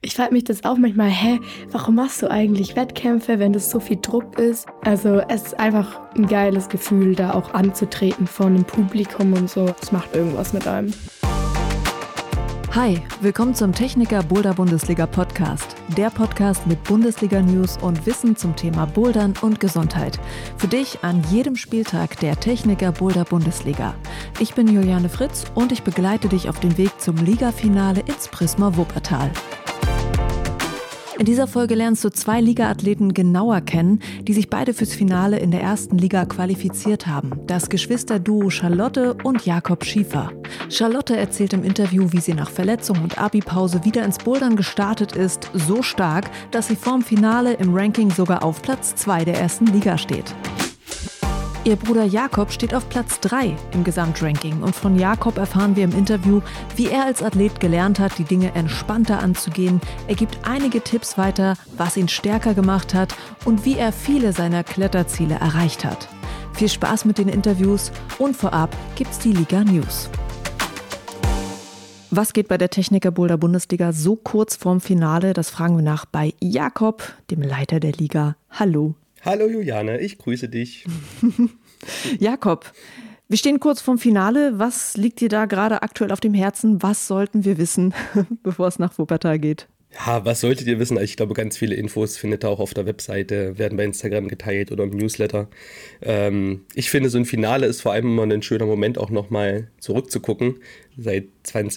Ich frage mich das auch manchmal, warum machst du eigentlich Wettkämpfe, wenn das so viel Druck ist? Also es ist einfach ein geiles Gefühl, da auch anzutreten vor einem Publikum und so. Es macht irgendwas mit einem. Hi, willkommen zum Techniker Boulder Bundesliga Podcast. Der Podcast mit Bundesliga-News und Wissen zum Thema Bouldern und Gesundheit. Für dich an jedem Spieltag der Techniker Boulder Bundesliga. Ich bin Juliane Fritz und ich begleite dich auf dem Weg zum Ligafinale ins Prisma Wuppertal. In dieser Folge lernst du 2 Liga-Athleten genauer kennen, die sich beide fürs Finale in der ersten Liga qualifiziert haben. Das Geschwisterduo Charlotte und Jakob Schiefer. Charlotte erzählt im Interview, wie sie nach Verletzung und Abi-Pause wieder ins Bouldern gestartet ist, so stark, dass sie vorm Finale im Ranking sogar auf Platz 2 der ersten Liga steht. Ihr Bruder Jakob steht auf Platz 3 im Gesamtranking und von Jakob erfahren wir im Interview, wie er als Athlet gelernt hat, die Dinge entspannter anzugehen. Er gibt einige Tipps weiter, was ihn stärker gemacht hat und wie er viele seiner Kletterziele erreicht hat. Viel Spaß mit den Interviews und vorab gibt's die Liga News. Was geht bei der Techniker Boulder Bundesliga so kurz vorm Finale? Das fragen wir nach bei Jakob, dem Leiter der Liga. Hallo. Hallo Juliane, ich grüße dich. Jakob, wir stehen kurz vorm Finale. Was liegt dir da gerade aktuell auf dem Herzen? Was sollten wir wissen, bevor es nach Wuppertal geht? Ja, was solltet ihr wissen? Ich glaube, ganz viele Infos findet ihr auch auf der Webseite, werden bei Instagram geteilt oder im Newsletter. Ich finde, so ein Finale ist vor allem immer ein schöner Moment, auch nochmal zurückzugucken. Seit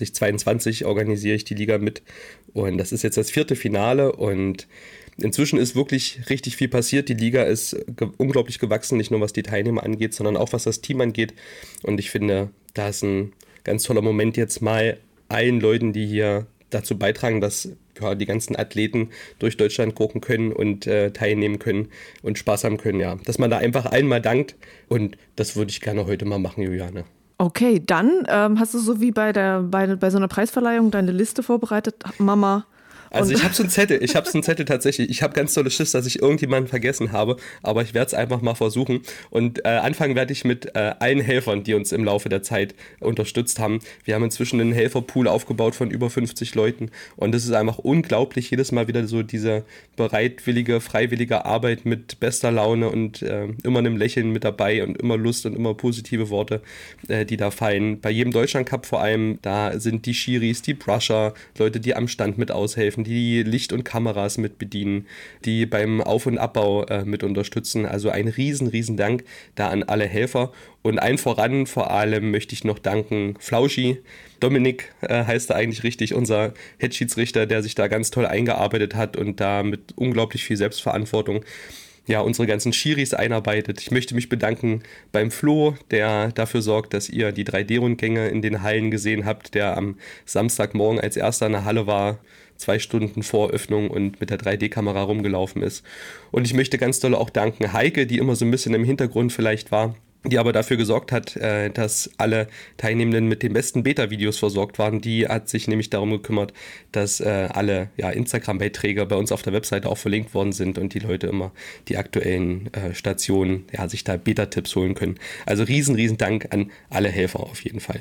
2022 organisiere ich die Liga mit und das ist jetzt das 4. Finale und inzwischen ist wirklich richtig viel passiert. Die Liga ist unglaublich gewachsen, nicht nur was die Teilnehmer angeht, sondern auch was das Team angeht. Und ich finde, da ist ein ganz toller Moment jetzt mal allen Leuten, die hier dazu beitragen, dass die ganzen Athleten durch Deutschland gucken können und teilnehmen können und Spaß haben können. Ja, dass man da einfach allen mal dankt. Und das würde ich gerne heute mal machen, Juliane. Okay, dann hast du so wie bei so einer Preisverleihung deine Liste vorbereitet, Mama. Also ich habe so einen Zettel tatsächlich. Ich habe ganz tolle Schiss, dass ich irgendjemanden vergessen habe, aber ich werde es einfach mal versuchen. Und anfangen werde ich mit allen Helfern, die uns im Laufe der Zeit unterstützt haben. Wir haben inzwischen einen Helferpool aufgebaut von über 50 Leuten und es ist einfach unglaublich, jedes Mal wieder so diese bereitwillige, freiwillige Arbeit mit bester Laune und immer einem Lächeln mit dabei und immer Lust und immer positive Worte, die da fallen. Bei jedem Deutschlandcup vor allem, da sind die Schiris, die Brusher, Leute, die am Stand mit aushelfen, die Licht und Kameras mit bedienen, die beim Auf- und Abbau mit unterstützen. Also ein riesen Dank da an alle Helfer. Und allen voran, vor allem möchte ich noch danken Flauschi. Dominik heißt er eigentlich richtig, unser Headschiedsrichter, der sich da ganz toll eingearbeitet hat und da mit unglaublich viel Selbstverantwortung unsere ganzen Schiris einarbeitet. Ich möchte mich bedanken beim Flo, der dafür sorgt, dass ihr die 3D-Rundgänge in den Hallen gesehen habt, der am Samstagmorgen als erster in der Halle war, 2 Stunden vor Öffnung und mit der 3D-Kamera rumgelaufen ist. Und ich möchte ganz doll auch danken Heike, die immer so ein bisschen im Hintergrund vielleicht war, die aber dafür gesorgt hat, dass alle Teilnehmenden mit den besten Beta-Videos versorgt waren. Die hat sich nämlich darum gekümmert, dass alle Instagram-Beiträge bei uns auf der Webseite auch verlinkt worden sind und die Leute immer die aktuellen Stationen sich da Beta-Tipps holen können. Also riesen Dank an alle Helfer auf jeden Fall.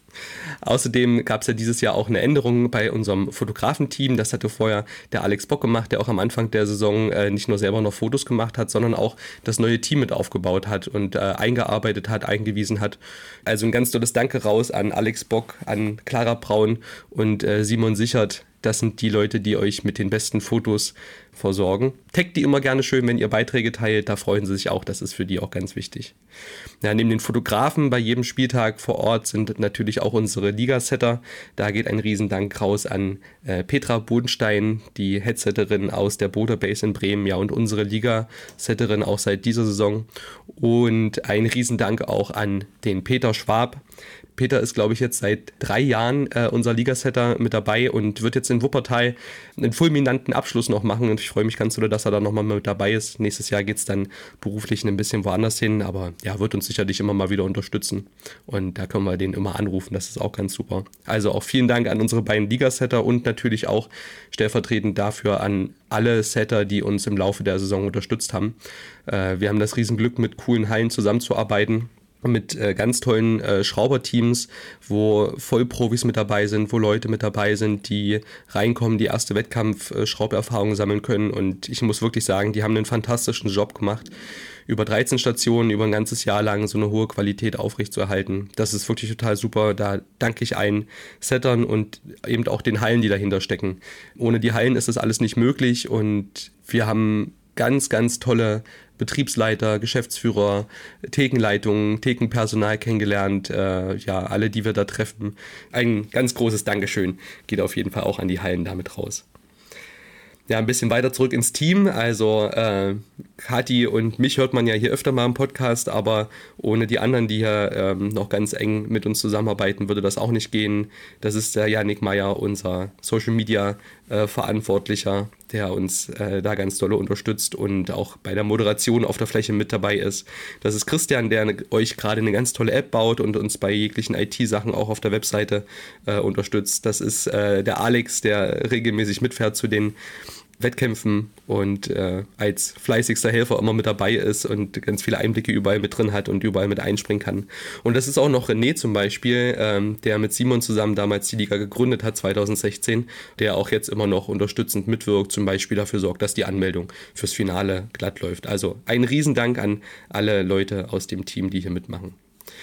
Außerdem gab es ja dieses Jahr auch eine Änderung bei unserem Fotografenteam. Das hatte vorher der Alex Bock gemacht, der auch am Anfang der Saison nicht nur selber noch Fotos gemacht hat, sondern auch das neue Team mit aufgebaut hat und eingearbeitet hat, eingewiesen hat. Also ein ganz tolles Danke raus an Alex Bock, an Clara Braun und Simon Sichert. Das sind die Leute, die euch mit den besten Fotos versorgen. Taggt die immer gerne schön, wenn ihr Beiträge teilt. Da freuen sie sich auch. Das ist für die auch ganz wichtig. Ja, neben den Fotografen bei jedem Spieltag vor Ort sind natürlich auch unsere Ligasetter. Da geht ein Riesendank raus an Petra Bodenstein, die Headsetterin aus der Boulder Base in Bremen, und unsere Ligasetterin auch seit dieser Saison. Und ein Riesendank auch an den Peter Schwab. Peter ist, glaube ich, jetzt seit 3 Jahren unser Ligasetter mit dabei und wird jetzt in Wuppertal einen fulminanten Abschluss noch machen. Und ich freue mich ganz doll, dass er da nochmal mit dabei ist. Nächstes Jahr geht es dann beruflich ein bisschen woanders hin, aber wird uns sicherlich immer mal wieder unterstützen. Und da können wir den immer anrufen, das ist auch ganz super. Also auch vielen Dank an unsere beiden Ligasetter und natürlich auch stellvertretend dafür an alle Setter, die uns im Laufe der Saison unterstützt haben. Wir haben das Riesenglück, mit coolen Hallen zusammenzuarbeiten. mit ganz tollen Schrauberteams, wo Vollprofis mit dabei sind, wo Leute mit dabei sind, die reinkommen, die erste Wettkampf-Schrauberfahrung sammeln können. Und ich muss wirklich sagen, die haben einen fantastischen Job gemacht, über 13 Stationen, über ein ganzes Jahr lang so eine hohe Qualität aufrechtzuerhalten. Das ist wirklich total super. Da danke ich allen Settern und eben auch den Hallen, die dahinter stecken. Ohne die Hallen ist das alles nicht möglich und wir haben ganz, ganz tolle Betriebsleiter, Geschäftsführer, Thekenleitungen, Thekenpersonal kennengelernt. Alle, die wir da treffen. Ein ganz großes Dankeschön geht auf jeden Fall auch an die Hallen damit raus. Ja, ein bisschen weiter zurück ins Team. Also Kathi und mich hört man ja hier öfter mal im Podcast, aber ohne die anderen, die hier noch ganz eng mit uns zusammenarbeiten, würde das auch nicht gehen. Das ist der Yannick Meyer, unser Social Media Verantwortlicher, der uns da ganz dolle unterstützt und auch bei der Moderation auf der Fläche mit dabei ist. Das ist Christian, der euch gerade eine ganz tolle App baut und uns bei jeglichen IT-Sachen auch auf der Webseite unterstützt. Das ist der Alex, der regelmäßig mitfährt zu den Wettkämpfen und als fleißigster Helfer immer mit dabei ist und ganz viele Einblicke überall mit drin hat und überall mit einspringen kann. Und das ist auch noch René zum Beispiel, der mit Simon zusammen damals die Liga gegründet hat, 2016, der auch jetzt immer noch unterstützend mitwirkt, zum Beispiel dafür sorgt, dass die Anmeldung fürs Finale glatt läuft. Also ein Riesendank an alle Leute aus dem Team, die hier mitmachen.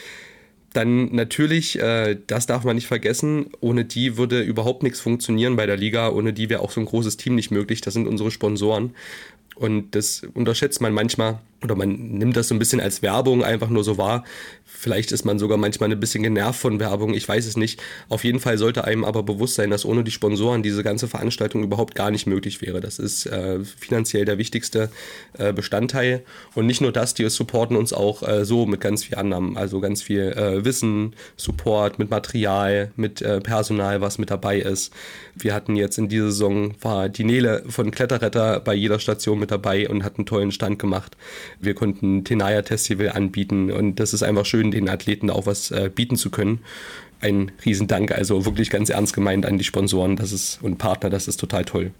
Dann natürlich, das darf man nicht vergessen, ohne die würde überhaupt nichts funktionieren bei der Liga, ohne die wäre auch so ein großes Team nicht möglich, das sind unsere Sponsoren. Und das unterschätzt man manchmal oder man nimmt das so ein bisschen als Werbung einfach nur so wahr. Vielleicht ist man sogar manchmal ein bisschen genervt von Werbung, ich weiß es nicht. Auf jeden Fall sollte einem aber bewusst sein, dass ohne die Sponsoren diese ganze Veranstaltung überhaupt gar nicht möglich wäre. Das ist finanziell der wichtigste Bestandteil. Und nicht nur das, die supporten uns auch so mit ganz viel anderem. Also ganz viel Wissen, Support mit Material, mit Personal, was mit dabei ist. Wir hatten jetzt in dieser Saison, war die Nele von Kletterretter bei jeder Station mit dabei und hat einen tollen Stand gemacht. Wir konnten Tenaya Festival anbieten und das ist einfach schön, den Athleten auch was bieten zu können. Ein Riesendank, also wirklich ganz ernst gemeint an die Sponsoren und Partner, das ist total toll.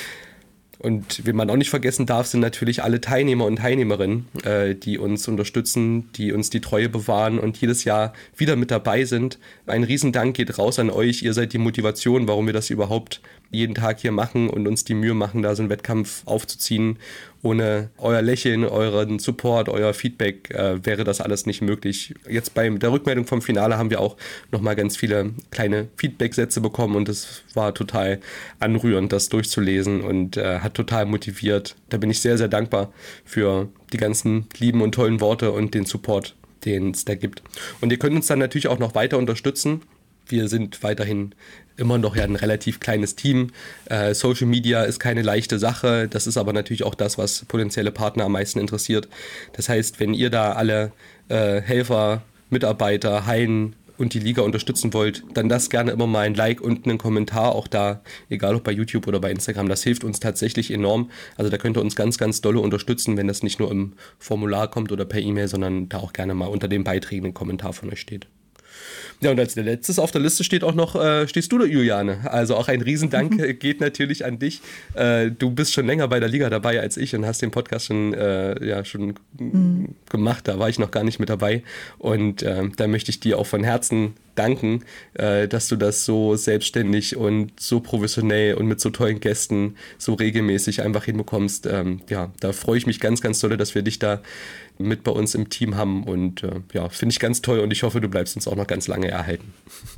Und wen man auch nicht vergessen darf, sind natürlich alle Teilnehmer und Teilnehmerinnen, die uns unterstützen, die uns die Treue bewahren und jedes Jahr wieder mit dabei sind. Ein Riesendank geht raus an euch. Ihr seid die Motivation, warum wir das überhaupt jeden Tag hier machen und uns die Mühe machen, da so einen Wettkampf aufzuziehen. Ohne euer Lächeln, euren Support, euer Feedback wäre das alles nicht möglich. Jetzt bei der Rückmeldung vom Finale haben wir auch nochmal ganz viele kleine Feedback-Sätze bekommen und es war total anrührend, das durchzulesen und hat total motiviert. Da bin ich sehr, sehr dankbar für die ganzen lieben und tollen Worte und den Support, den es da gibt. Und ihr könnt uns dann natürlich auch noch weiter unterstützen. Wir sind weiterhin immer noch ein relativ kleines Team. Social Media ist keine leichte Sache. Das ist aber natürlich auch das, was potenzielle Partner am meisten interessiert. Das heißt, wenn ihr da alle Helfer, Mitarbeiter, Hallen und die Liga unterstützen wollt, dann lasst gerne immer mal ein Like und einen Kommentar auch da, egal ob bei YouTube oder bei Instagram. Das hilft uns tatsächlich enorm. Also da könnt ihr uns ganz, ganz dolle unterstützen, wenn das nicht nur im Formular kommt oder per E-Mail, sondern da auch gerne mal unter den Beiträgen ein Kommentar von euch steht. Ja, und als letztes auf der Liste steht auch noch, stehst du da, Juliane. Also auch ein Riesendank geht natürlich an dich. Du bist schon länger bei der Liga dabei als ich und hast den Podcast schon gemacht. Da war ich noch gar nicht mit dabei. Und da möchte ich dir auch von Herzen danken, dass du das so selbstständig und so professionell und mit so tollen Gästen so regelmäßig einfach hinbekommst. Da freue ich mich ganz, ganz doll, dass wir dich da mit bei uns im Team haben und finde ich ganz toll und ich hoffe, du bleibst uns auch noch ganz lange erhalten.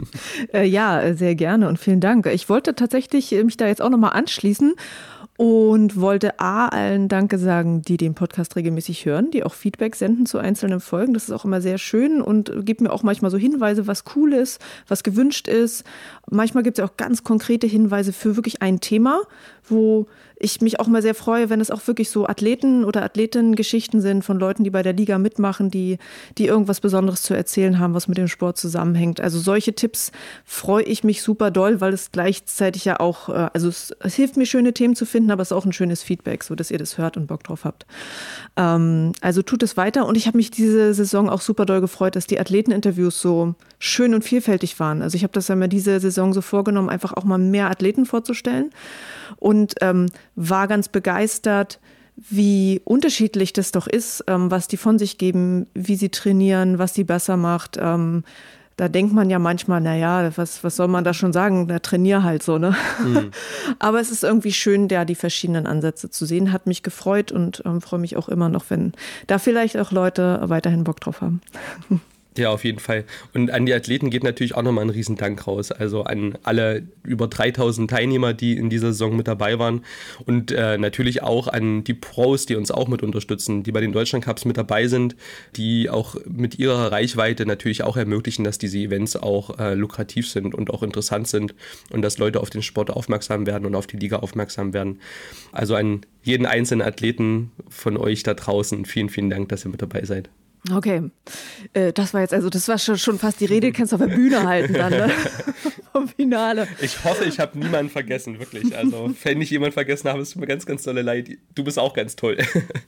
Ja, sehr gerne und vielen Dank. Ich wollte tatsächlich mich da jetzt auch nochmal anschließen und wollte allen Danke sagen, die den Podcast regelmäßig hören, die auch Feedback senden zu einzelnen Folgen. Das ist auch immer sehr schön und gibt mir auch manchmal so Hinweise, was cool ist, was gewünscht ist. Manchmal gibt es auch ganz konkrete Hinweise für wirklich ein Thema, wo ich mich auch mal sehr freue, wenn es auch wirklich so Athleten- oder Athletinnen-Geschichten sind von Leuten, die bei der Liga mitmachen, die irgendwas Besonderes zu erzählen haben, was mit dem Sport zusammenhängt. Also solche Tipps freue ich mich super doll, weil es gleichzeitig ja auch, es hilft mir, schöne Themen zu finden, aber es ist auch ein schönes Feedback, so dass ihr das hört und Bock drauf habt. Also tut es weiter und ich habe mich diese Saison auch super doll gefreut, dass die Athleteninterviews so schön und vielfältig waren. Also ich habe das ja mir diese Saison so vorgenommen, einfach auch mal mehr Athleten vorzustellen und war ganz begeistert, wie unterschiedlich das doch ist, was die von sich geben, wie sie trainieren, was sie besser macht. Da denkt man ja manchmal, naja, was soll man da schon sagen? Da trainier halt so, ne? Mhm. Aber es ist irgendwie schön, da die verschiedenen Ansätze zu sehen. Hat mich gefreut und freue mich auch immer noch, wenn da vielleicht auch Leute weiterhin Bock drauf haben. Ja, auf jeden Fall. Und an die Athleten geht natürlich auch nochmal ein Riesendank raus. Also an alle über 3000 Teilnehmer, die in dieser Saison mit dabei waren. Und natürlich auch an die Pros, die uns auch mit unterstützen, die bei den Deutschlandcups mit dabei sind, die auch mit ihrer Reichweite natürlich auch ermöglichen, dass diese Events auch lukrativ sind und auch interessant sind und dass Leute auf den Sport aufmerksam werden und auf die Liga aufmerksam werden. Also an jeden einzelnen Athleten von euch da draußen vielen, vielen Dank, dass ihr mit dabei seid. Okay, das war schon fast die Rede, kannst du auf der Bühne halten dann, ne? Vom Finale. Ich hoffe, ich habe niemanden vergessen, wirklich. Also, wenn ich jemanden vergessen habe, es tut mir ganz, ganz dolle leid. Du bist auch ganz toll.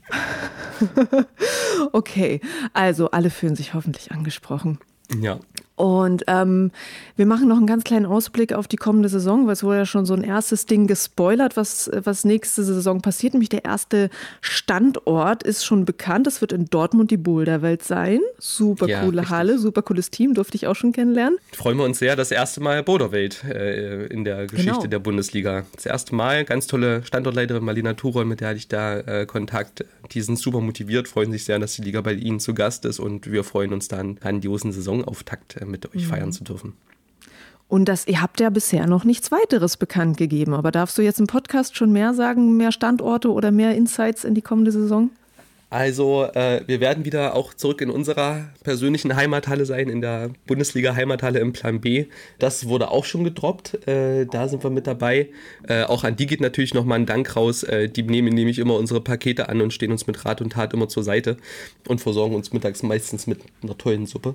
Okay, also alle fühlen sich hoffentlich angesprochen. Ja. Und wir machen noch einen ganz kleinen Ausblick auf die kommende Saison, weil es wurde ja schon so ein erstes Ding gespoilert, was nächste Saison passiert. Nämlich der erste Standort ist schon bekannt. Es wird in Dortmund die Boulderwelt sein. Super coole Halle, super cooles Team, durfte ich auch schon kennenlernen. Freuen wir uns sehr, das erste Mal Boulderwelt in der Geschichte der Bundesliga. Das erste Mal, ganz tolle Standortleiterin Marlena Turol, mit der hatte ich da Kontakt. Die sind super motiviert, freuen sich sehr, dass die Liga bei ihnen zu Gast ist und wir freuen uns dann, einen grandiosen Saisonauftakt mit euch feiern zu dürfen. Und ihr habt ja bisher noch nichts weiteres bekannt gegeben, aber darfst du jetzt im Podcast schon mehr sagen, mehr Standorte oder mehr Insights in die kommende Saison? Also wir werden wieder auch zurück in unserer persönlichen Heimathalle sein, in der Bundesliga-Heimathalle im Plan B. Das wurde auch schon gedroppt, da sind wir mit dabei. Auch an die geht natürlich nochmal ein Dank raus. Die nehmen nämlich immer unsere Pakete an und stehen uns mit Rat und Tat immer zur Seite und versorgen uns mittags meistens mit einer tollen Suppe.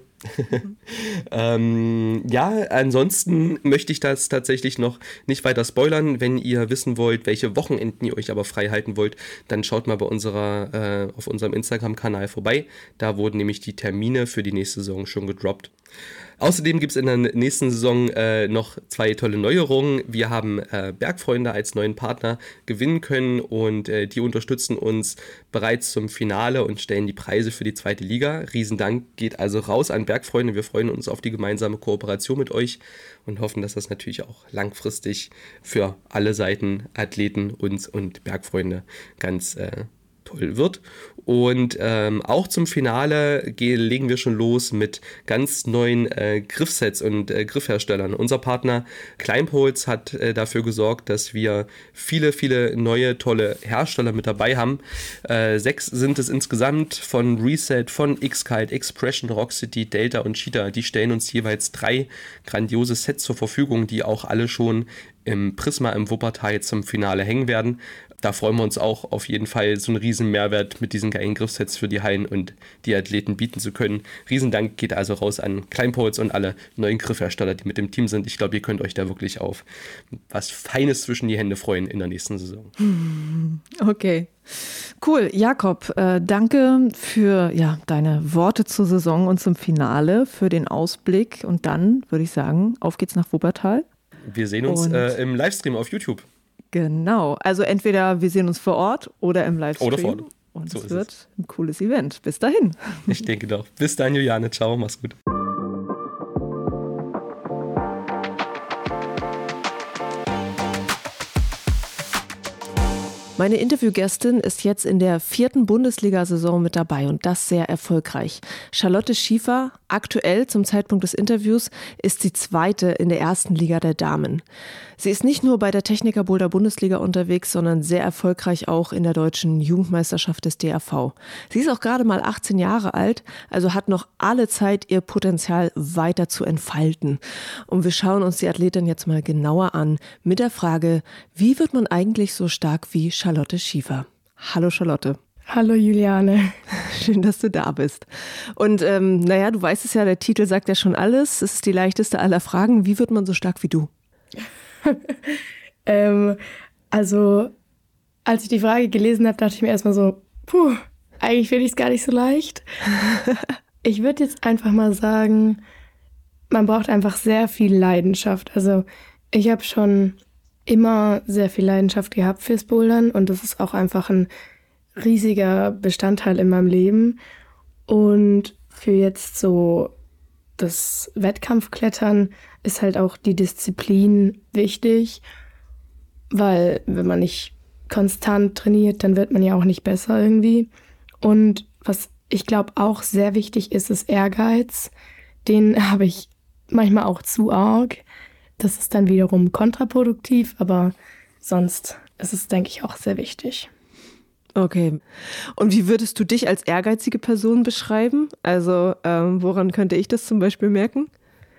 Ansonsten möchte ich das tatsächlich noch nicht weiter spoilern. Wenn ihr wissen wollt, welche Wochenenden ihr euch aber frei halten wollt, dann schaut mal bei auf unserem Instagram-Kanal vorbei. Da wurden nämlich die Termine für die nächste Saison schon gedroppt. Außerdem gibt es in der nächsten Saison noch 2 tolle Neuerungen. Wir haben Bergfreunde als neuen Partner gewinnen können und die unterstützen uns bereits zum Finale und stellen die Preise für die 2. Liga. Riesendank geht also raus an Bergfreunde. Wir freuen uns auf die gemeinsame Kooperation mit euch und hoffen, dass das natürlich auch langfristig für alle Seiten, Athleten, uns und Bergfreunde ganz toll wird. Und auch zum Finale legen wir schon los mit ganz neuen Griffsets und Griffherstellern. Unser Partner Climbholz hat dafür gesorgt, dass wir viele, viele neue, tolle Hersteller mit dabei haben. 6 sind es insgesamt von Reset, von X-Kite, Expression, Rockcity, Delta und Cheetah. Die stellen uns jeweils 3 grandiose Sets zur Verfügung, die auch alle schon im Prisma im Wuppertal zum Finale hängen werden. Da freuen wir uns auch auf jeden Fall, so einen riesen Mehrwert mit diesen geilen Griffsets für die Hallen und die Athleten bieten zu können. Riesendank geht also raus an Climbholz und alle neuen Griffhersteller, die mit dem Team sind. Ich glaube, ihr könnt euch da wirklich auf was Feines zwischen die Hände freuen in der nächsten Saison. Okay, cool. Jakob, danke für deine Worte zur Saison und zum Finale, für den Ausblick. Und dann würde ich sagen, auf geht's nach Wuppertal. Wir sehen uns im Livestream auf YouTube. Genau, also entweder wir sehen uns vor Ort oder im Livestream. Oder vor Ort. Und so es wird ein cooles Event. Bis dahin. Ich denke doch. Bis dann, Juliane. Ciao, mach's gut. Meine Interviewgästin ist jetzt in der 4. Bundesliga-Saison mit dabei und das sehr erfolgreich. Charlotte Schiefer, aktuell zum Zeitpunkt des Interviews, ist sie 2. in der 1. Liga der Damen. Sie ist nicht nur bei der Techniker Boulder Bundesliga unterwegs, sondern sehr erfolgreich auch in der deutschen Jugendmeisterschaft des DRV. Sie ist auch gerade mal 18 Jahre alt, also hat noch alle Zeit, ihr Potenzial weiter zu entfalten. Und wir schauen uns die Athletin jetzt mal genauer an mit der Frage, wie wird man eigentlich so stark wie Charlotte Schiefer? Hallo Charlotte. Hallo Juliane. Schön, dass du da bist. Und du weißt es ja, der Titel sagt ja schon alles. Es ist die leichteste aller Fragen. Wie wird man so stark wie du? Also, als ich die Frage gelesen habe, dachte ich mir erstmal so, eigentlich finde ich es gar nicht so leicht. Ich würde jetzt einfach mal sagen, man braucht einfach sehr viel Leidenschaft. Also, ich habe schon immer sehr viel Leidenschaft gehabt fürs Bouldern und das ist auch einfach ein riesiger Bestandteil in meinem Leben. Und für jetzt so das Wettkampfklettern ist halt auch die Disziplin wichtig, weil wenn man nicht konstant trainiert, dann wird man ja auch nicht besser irgendwie. Und was ich glaube auch sehr wichtig ist, ist Ehrgeiz. Den habe ich manchmal auch zu arg. Das ist dann wiederum kontraproduktiv, aber sonst ist es, denke ich, auch sehr wichtig. Okay. Und wie würdest du dich als ehrgeizige Person beschreiben? Also woran könnte ich das zum Beispiel merken?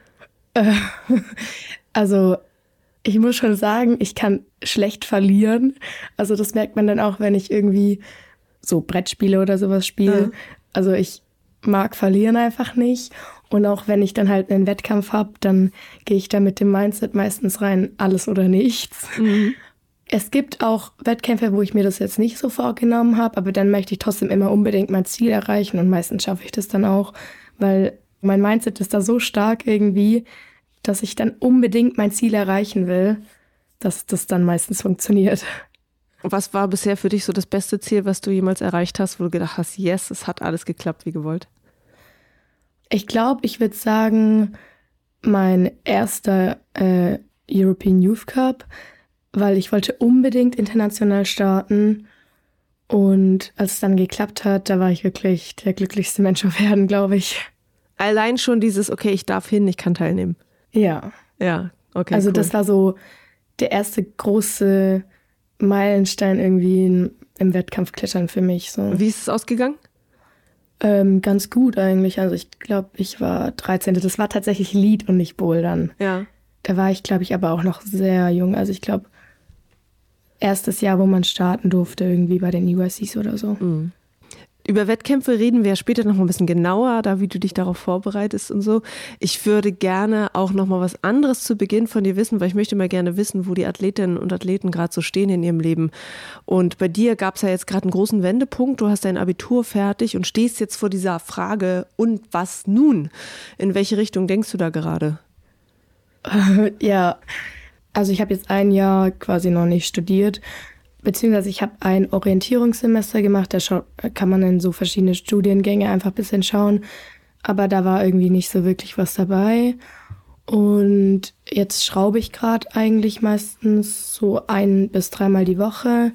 Also ich muss schon sagen, ich kann schlecht verlieren. Also das merkt man dann auch, wenn ich irgendwie so Brettspiele oder sowas spiele. Ja. Also ich mag verlieren einfach nicht. Und auch wenn ich dann halt einen Wettkampf habe, dann gehe ich da mit dem Mindset meistens rein, alles oder nichts. Mhm. Es gibt auch Wettkämpfe, wo ich mir das jetzt nicht so vorgenommen habe, aber dann möchte ich trotzdem immer unbedingt mein Ziel erreichen und meistens schaffe ich das dann auch, weil mein Mindset ist da so stark irgendwie, dass ich dann unbedingt mein Ziel erreichen will, dass das dann meistens funktioniert. Was war bisher für dich so das beste Ziel, was du jemals erreicht hast, wo du gedacht hast, yes, es hat alles geklappt wie gewollt? Ich glaube, ich würde sagen, mein erster European Youth Cup, weil ich wollte unbedingt international starten und als es dann geklappt hat, da war ich wirklich der glücklichste Mensch auf Erden, glaube ich. Allein schon dieses, okay, ich darf hin, ich kann teilnehmen. Ja. Ja, okay, also cool. Das war so der erste große Meilenstein irgendwie im Wettkampfklettern für mich. So. Wie ist es ausgegangen? Ganz gut eigentlich. Also ich glaube, ich war 13. Das war tatsächlich Lead und nicht Bouldern. Ja. Da war ich, glaube ich, aber auch noch sehr jung. Also ich glaube, erstes Jahr, wo man starten durfte, irgendwie bei den USCs oder so. Mhm. Über Wettkämpfe reden wir später noch mal ein bisschen genauer, da wie du dich darauf vorbereitest und so. Ich würde gerne auch noch mal was anderes zu Beginn von dir wissen, weil ich möchte mal gerne wissen, wo die Athletinnen und Athleten gerade so stehen in ihrem Leben. Und bei dir gab es ja jetzt gerade einen großen Wendepunkt. Du hast dein Abitur fertig und stehst jetzt vor dieser Frage, und was nun? In welche Richtung denkst du da gerade? Ja, also ich habe jetzt ein Jahr quasi noch nicht studiert. Beziehungsweise ich habe ein Orientierungssemester gemacht, da kann man in so verschiedene Studiengänge einfach ein bisschen schauen. Aber da war irgendwie nicht so wirklich was dabei. Und jetzt schraube ich gerade eigentlich meistens so 1 bis 3 Mal die Woche.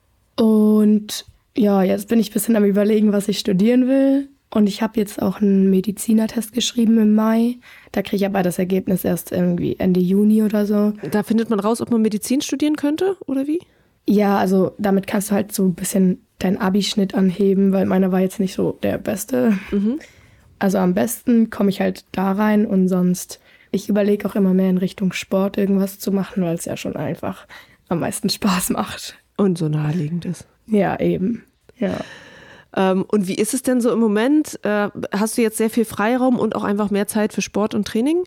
Und ja, jetzt bin ich ein bisschen am Überlegen, was ich studieren will. Und ich habe jetzt auch einen Medizinertest geschrieben im Mai. Da kriege ich aber das Ergebnis erst irgendwie Ende Juni oder so. Da findet man raus, ob man Medizin studieren könnte oder wie? Ja, also damit kannst du halt so ein bisschen deinen Abi-Schnitt anheben, weil meiner war jetzt nicht so der beste. Mhm. Also am besten komme ich halt da rein und sonst, ich überlege auch immer mehr in Richtung Sport irgendwas zu machen, weil es ja schon einfach am meisten Spaß macht. Und so naheliegend ist. Ja, eben. Ja. Und wie ist es denn so im Moment? Hast du jetzt sehr viel Freiraum und auch einfach mehr Zeit für Sport und Training?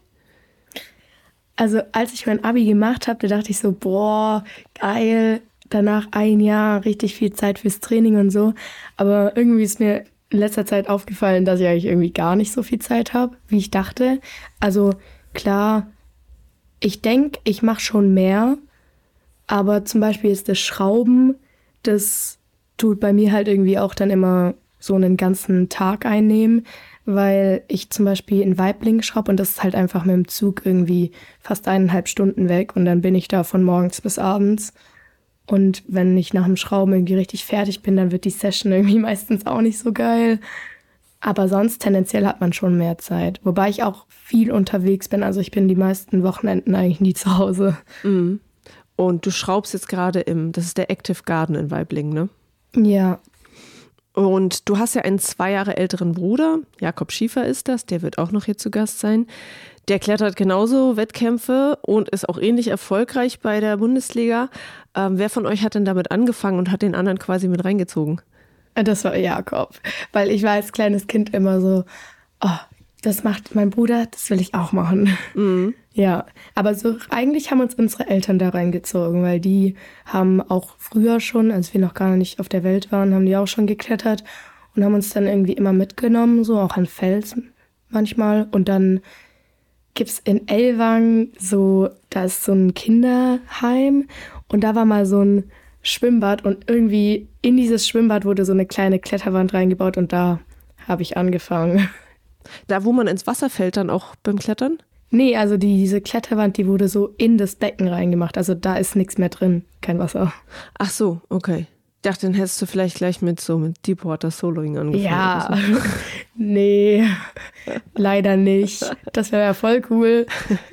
Also als ich mein Abi gemacht habe, da dachte ich so, boah, geil. Danach ein Jahr richtig viel Zeit fürs Training und so. Aber irgendwie ist mir in letzter Zeit aufgefallen, dass ich eigentlich irgendwie gar nicht so viel Zeit habe, wie ich dachte. Also klar, ich denke, ich mache schon mehr. Aber zum Beispiel ist das Schrauben, das tut bei mir halt irgendwie auch dann immer so einen ganzen Tag einnehmen. Weil ich zum Beispiel in Waiblingen schraube und das ist halt einfach mit dem Zug irgendwie fast 1,5 Stunden weg. Und dann bin ich da von morgens bis abends. Und wenn ich nach dem Schrauben irgendwie richtig fertig bin, dann wird die Session irgendwie meistens auch nicht so geil. Aber sonst tendenziell hat man schon mehr Zeit. Wobei ich auch viel unterwegs bin. Also ich bin die meisten Wochenenden eigentlich nie zu Hause. Mhm. Und du schraubst jetzt gerade das ist der Active Garden in Waiblingen, ne? Ja. Und du hast ja einen 2 Jahre älteren Bruder, Jakob Schiefer ist das, der wird auch noch hier zu Gast sein. Der klettert genauso Wettkämpfe und ist auch ähnlich erfolgreich bei der Bundesliga. Wer von euch hat denn damit angefangen und hat den anderen quasi mit reingezogen? Das war Jakob, weil ich war als kleines Kind immer so, oh, das macht mein Bruder, das will ich auch machen. Mhm. Ja, aber so eigentlich haben uns unsere Eltern da reingezogen, weil die haben auch früher schon, als wir noch gar nicht auf der Welt waren, haben die auch schon geklettert und haben uns dann irgendwie immer mitgenommen, so auch an Fels manchmal. Und dann gibt's in Ellwangen da ist so ein Kinderheim und da war mal so ein Schwimmbad und irgendwie in dieses Schwimmbad wurde so eine kleine Kletterwand reingebaut und da habe ich angefangen. Da, wo man ins Wasser fällt dann auch beim Klettern? Nee, also diese Kletterwand, die wurde so in das Becken reingemacht. Also da ist nichts mehr drin, kein Wasser. Ach so, okay. Ich dachte, dann hättest du vielleicht gleich mit Deepwater Soloing angefangen. Ja, nee, leider nicht. Das wäre ja voll cool.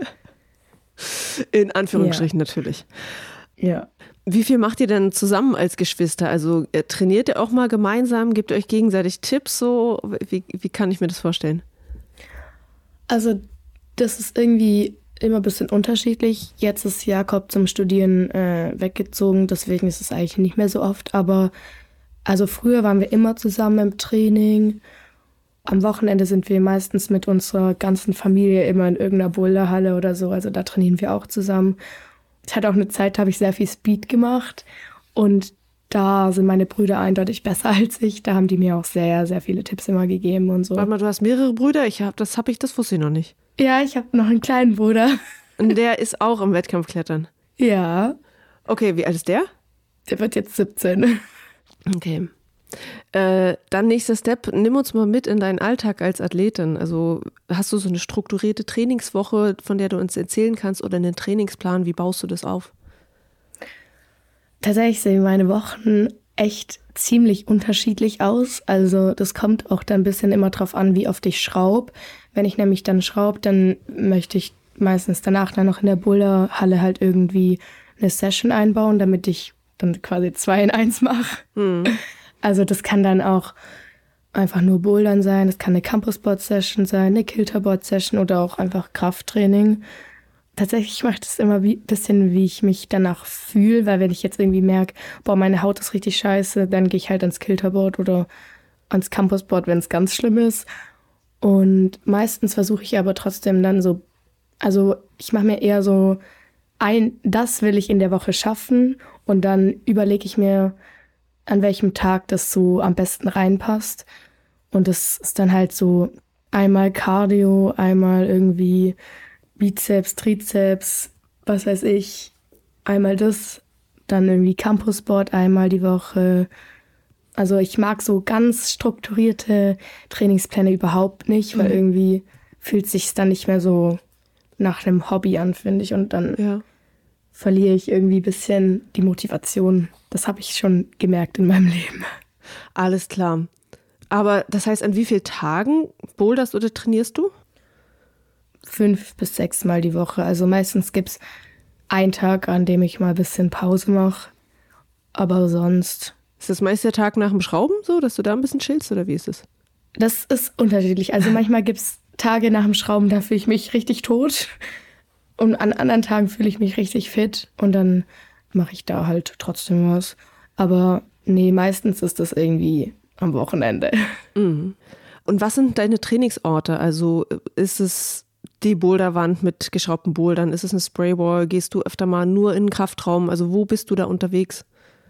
In Anführungsstrichen natürlich. Ja. Wie viel macht ihr denn zusammen als Geschwister? Also trainiert ihr auch mal gemeinsam? Gebt ihr euch gegenseitig Tipps? So? Wie kann ich mir das vorstellen? Also das ist irgendwie immer ein bisschen unterschiedlich. Jetzt ist Jakob zum Studieren weggezogen, deswegen ist es eigentlich nicht mehr so oft. Aber also früher waren wir immer zusammen im Training. Am Wochenende sind wir meistens mit unserer ganzen Familie immer in irgendeiner Boulderhalle oder so. Also da trainieren wir auch zusammen. Es hat auch eine Zeit, da habe ich sehr viel Speed gemacht. Und da sind meine Brüder eindeutig besser als ich. Da haben die mir auch sehr, sehr viele Tipps immer gegeben und so. Warte mal, du hast mehrere Brüder? Das wusste ich noch nicht. Ja, ich habe noch einen kleinen Bruder. Und der ist auch im Wettkampfklettern? Ja. Okay, wie alt ist der? Der wird jetzt 17. Okay. Dann nächster Step, nimm uns mal mit in deinen Alltag als Athletin. Also hast du so eine strukturierte Trainingswoche, von der du uns erzählen kannst oder einen Trainingsplan, wie baust du das auf? Tatsächlich sehen meine Wochen echt ziemlich unterschiedlich aus. Also das kommt auch dann ein bisschen immer drauf an, wie oft ich schraube. Wenn ich nämlich dann schraube, dann möchte ich meistens danach dann noch in der Boulderhalle halt irgendwie eine Session einbauen, damit ich dann quasi 2 in 1 mache. Also das kann dann auch einfach nur Bouldern sein, das kann eine Campusboard-Session sein, eine Kilterboard-Session oder auch einfach Krafttraining. Tatsächlich mache ich das immer ein bisschen, wie ich mich danach fühle, weil wenn ich jetzt irgendwie merke, boah, meine Haut ist richtig scheiße, dann gehe ich halt ans Kilterboard oder ans Campusboard, wenn es ganz schlimm ist. Und meistens versuche ich aber trotzdem dann so, also ich mache mir eher so das will ich in der Woche schaffen und dann überlege ich mir, an welchem Tag das so am besten reinpasst. Und das ist dann halt so einmal Cardio, einmal irgendwie Bizeps, Trizeps, was weiß ich, einmal das, dann irgendwie Campusboard einmal die Woche. Also ich mag so ganz strukturierte Trainingspläne überhaupt nicht, weil irgendwie fühlt es sich dann nicht mehr so nach einem Hobby an, finde ich. Und dann verliere ich irgendwie ein bisschen die Motivation. Das habe ich schon gemerkt in meinem Leben. Alles klar. Aber das heißt, an wie vielen Tagen boulderst oder trainierst du? 5 bis 6 Mal die Woche. Also meistens gibt es einen Tag, an dem ich mal ein bisschen Pause mache. Aber sonst... Ist das meist der Tag nach dem Schrauben so, dass du da ein bisschen chillst oder wie ist es? Das ist unterschiedlich. Also manchmal gibt es Tage nach dem Schrauben, da fühle ich mich richtig tot. Und an anderen Tagen fühle ich mich richtig fit. Und dann mache ich da halt trotzdem was. Aber nee, meistens ist das irgendwie am Wochenende. Mhm. Und was sind deine Trainingsorte? Also ist es die Boulderwand mit geschraubten Bouldern? Ist es eine Spraywall? Gehst du öfter mal nur in den Kraftraum? Also wo bist du da unterwegs?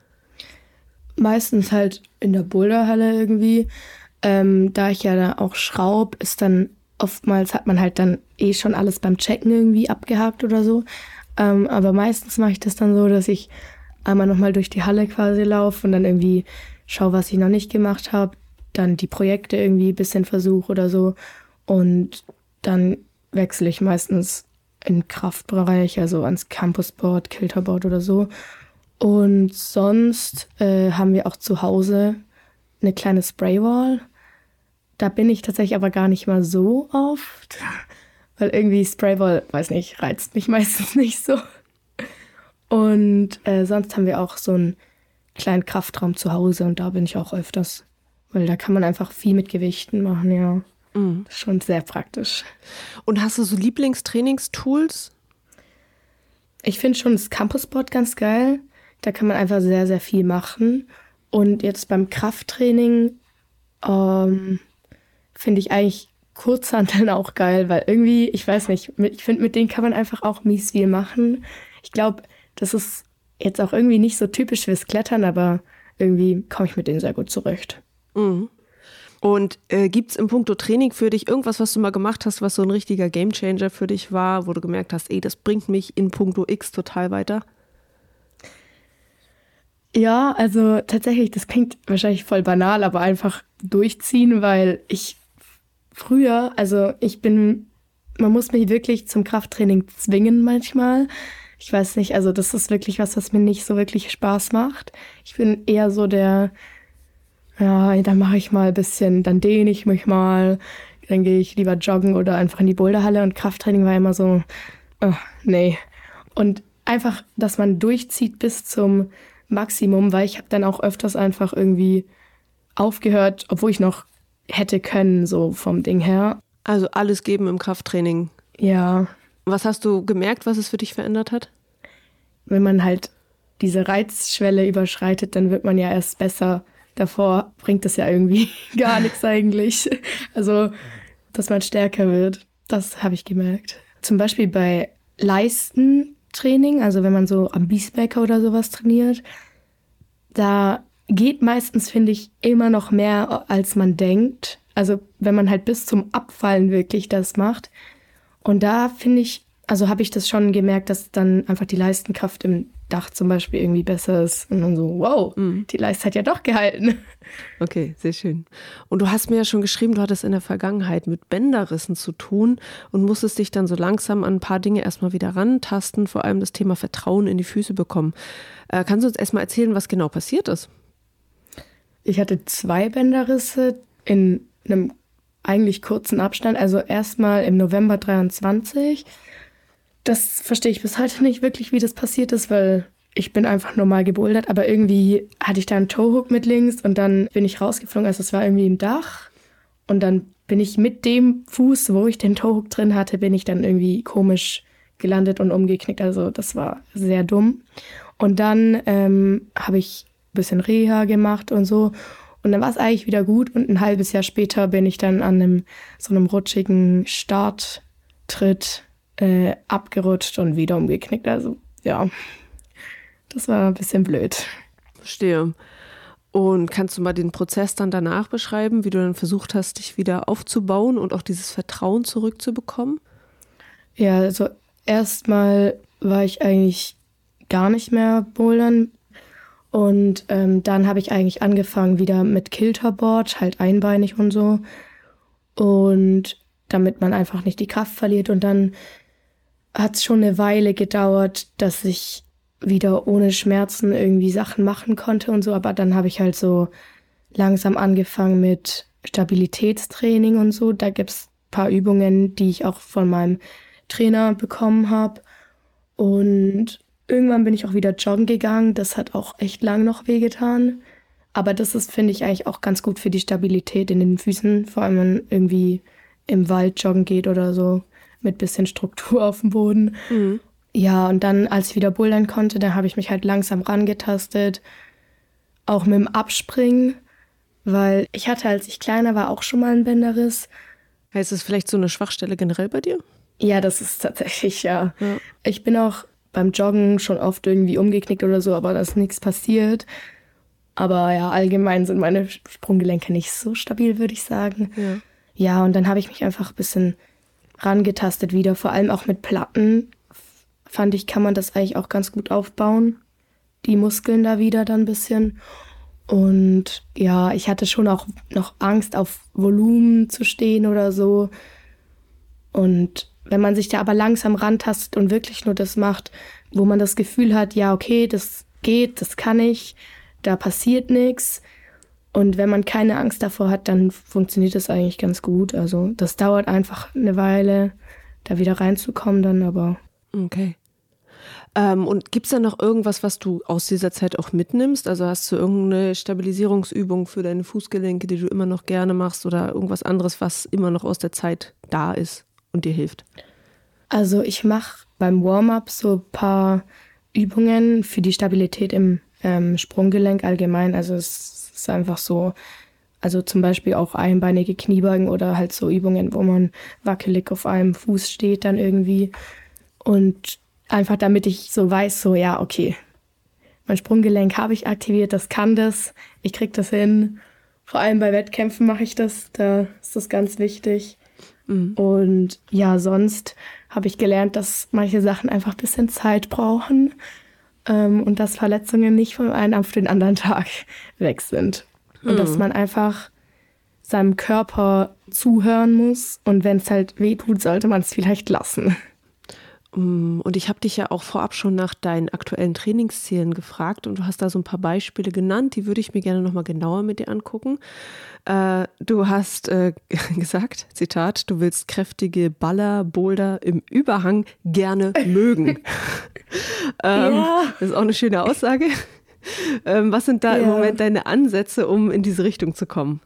Meistens halt in der Boulderhalle irgendwie. Da ich ja da auch schraube, ist dann oftmals hat man halt dann schon alles beim Checken irgendwie abgehakt oder so. Aber meistens mache ich das dann so, dass ich einmal nochmal durch die Halle quasi laufe und dann irgendwie schaue, was ich noch nicht gemacht habe. Dann die Projekte irgendwie ein bisschen versuche oder so. Und dann wechsle ich meistens in den Kraftbereich, also ans Campusboard, Kilterboard oder so. Und sonst haben wir auch zu Hause eine kleine Spraywall. Da bin ich tatsächlich aber gar nicht mal so oft, weil irgendwie Spraywall, weiß nicht, reizt mich meistens nicht so. Und sonst haben wir auch so einen kleinen Kraftraum zu Hause und da bin ich auch öfters, weil da kann man einfach viel mit Gewichten machen, ja. Das ist schon sehr praktisch. Und hast du so Lieblingstrainingstools? Ich finde schon das Campusboard ganz geil. Da kann man einfach sehr, sehr viel machen. Und jetzt beim Krafttraining finde ich eigentlich Kurzhanteln auch geil, weil irgendwie, ich weiß nicht, ich finde, mit denen kann man einfach auch mies viel machen. Ich glaube, das ist jetzt auch irgendwie nicht so typisch fürs Klettern, aber irgendwie komme ich mit denen sehr gut zurecht. Mhm. Und gibt es im Punkto Training für dich irgendwas, was du mal gemacht hast, was so ein richtiger Gamechanger für dich war, wo du gemerkt hast, das bringt mich in Punkto X total weiter? Ja, also tatsächlich, das klingt wahrscheinlich voll banal, aber einfach durchziehen, weil ich früher, man muss mich wirklich zum Krafttraining zwingen manchmal. Ich weiß nicht, also das ist wirklich was mir nicht so wirklich Spaß macht. Ich bin eher so dann mache ich mal ein bisschen, dann dehne ich mich mal, dann gehe ich lieber joggen oder einfach in die Boulderhalle und Krafttraining war immer so, oh, nee. Und einfach, dass man durchzieht bis zum Maximum, weil ich habe dann auch öfters einfach irgendwie aufgehört, obwohl ich noch hätte können, so vom Ding her. Also alles geben im Krafttraining. Ja, Was hast du gemerkt, was es für dich verändert hat? wenn man halt diese Reizschwelle überschreitet, dann wird man ja erst besser. Davor bringt es ja irgendwie gar nichts eigentlich. Also, dass man stärker wird, das habe ich gemerkt. Zum Beispiel bei Leistentraining, also wenn man so am Beastmaker oder sowas trainiert, da geht meistens, finde ich, immer noch mehr, als man denkt. Also wenn man halt bis zum Abfallen wirklich das macht. Und da finde ich, also habe ich das schon gemerkt, dass dann einfach die Leistenkraft im Dach zum Beispiel irgendwie besser ist. Und dann so, wow, die Leiste hat ja doch gehalten. Okay, sehr schön. Und du hast mir ja schon geschrieben, du hattest in der Vergangenheit mit Bänderrissen zu tun und musstest dich dann so langsam an ein paar Dinge erstmal wieder rantasten, vor allem das Thema Vertrauen in die Füße bekommen. Kannst du uns erstmal erzählen, was genau passiert ist? Ich hatte 2 Bänderrisse in einem eigentlich kurzen Abstand. Also erstmal im November 23. Das verstehe ich bis heute nicht wirklich, wie das passiert ist, weil ich bin einfach normal gebouldert. Aber irgendwie hatte ich da einen Toehook mit links und dann bin ich rausgeflogen. Also es war irgendwie im Dach. Und dann bin ich mit dem Fuß, wo ich den Toehook drin hatte, bin ich dann irgendwie komisch gelandet und umgeknickt. Also das war sehr dumm. Und dann habe ich ein bisschen Reha gemacht und so. Und dann war es eigentlich wieder gut. Und ein halbes Jahr später bin ich dann an so einem rutschigen Starttritt abgerutscht und wieder umgeknickt. Also ja, das war ein bisschen blöd. Verstehe. Und kannst du mal den Prozess dann danach beschreiben, wie du dann versucht hast, dich wieder aufzubauen und auch dieses Vertrauen zurückzubekommen? Ja, also erstmal war ich eigentlich gar nicht mehr bouldern. Und dann habe ich eigentlich angefangen wieder mit Kilterboard, halt einbeinig und so. Und damit man einfach nicht die Kraft verliert. Und dann hat es schon eine Weile gedauert, dass ich wieder ohne Schmerzen irgendwie Sachen machen konnte und so. Aber dann habe ich halt so langsam angefangen mit Stabilitätstraining und so. Da gibt es ein paar Übungen, die ich auch von meinem Trainer bekommen habe. Und irgendwann bin ich auch wieder joggen gegangen. Das hat auch echt lang noch wehgetan. Aber das ist, finde ich, eigentlich auch ganz gut für die Stabilität in den Füßen. Vor allem, wenn man irgendwie im Wald joggen geht oder so. Mit bisschen Struktur auf dem Boden. Mhm. Ja, und dann, als ich wieder bouldern konnte, da habe ich mich halt langsam rangetastet. Auch mit dem Abspringen. Weil ich hatte, als ich kleiner war, auch schon mal einen Bänderriss. Heißt das vielleicht so eine Schwachstelle generell bei dir? Ja, das ist tatsächlich, ja. Ich bin auch beim Joggen schon oft irgendwie umgeknickt oder so, aber da ist nichts passiert. Aber ja, allgemein sind meine Sprunggelenke nicht so stabil, würde ich sagen. Ja, und dann habe ich mich einfach ein bisschen rangetastet wieder. Vor allem auch mit Platten, fand ich, kann man das eigentlich auch ganz gut aufbauen. Die Muskeln da wieder dann ein bisschen. Und ja, ich hatte schon auch noch Angst, auf Volumen zu stehen oder so. Und wenn man sich da aber langsam rantastet und wirklich nur das macht, wo man das Gefühl hat, ja, okay, das geht, das kann ich, da passiert nichts. Und wenn man keine Angst davor hat, dann funktioniert das eigentlich ganz gut. Also das dauert einfach eine Weile, da wieder reinzukommen dann, aber... Okay. Und gibt es da noch irgendwas, was du aus dieser Zeit auch mitnimmst? Also hast du irgendeine Stabilisierungsübung für deine Fußgelenke, die du immer noch gerne machst oder irgendwas anderes, was immer noch aus der Zeit da ist und dir hilft? Also ich mache beim Warm-up so ein paar Übungen für die Stabilität im Sprunggelenk allgemein. Also es ist einfach so, also zum Beispiel auch einbeinige Kniebeugen oder halt so Übungen, wo man wackelig auf einem Fuß steht dann irgendwie. Und einfach damit ich so weiß, so ja, okay, mein Sprunggelenk habe ich aktiviert, das kann das, ich kriege das hin. Vor allem bei Wettkämpfen mache ich das, da ist das ganz wichtig. Und ja, sonst habe ich gelernt, dass manche Sachen einfach ein bisschen Zeit brauchen. und dass Verletzungen nicht von einem auf den anderen Tag weg sind. Und dass man einfach seinem Körper zuhören muss und wenn es halt weh tut, sollte man es vielleicht lassen. Und ich habe dich ja auch vorab schon nach deinen aktuellen Trainingszielen gefragt und du hast da so ein paar Beispiele genannt, die würde ich mir gerne nochmal genauer mit dir angucken. Du hast gesagt, Zitat, du willst kräftige Boulder im Überhang gerne mögen. Ja. Das ist auch eine schöne Aussage. Was sind da im Moment deine Ansätze, um in diese Richtung zu kommen?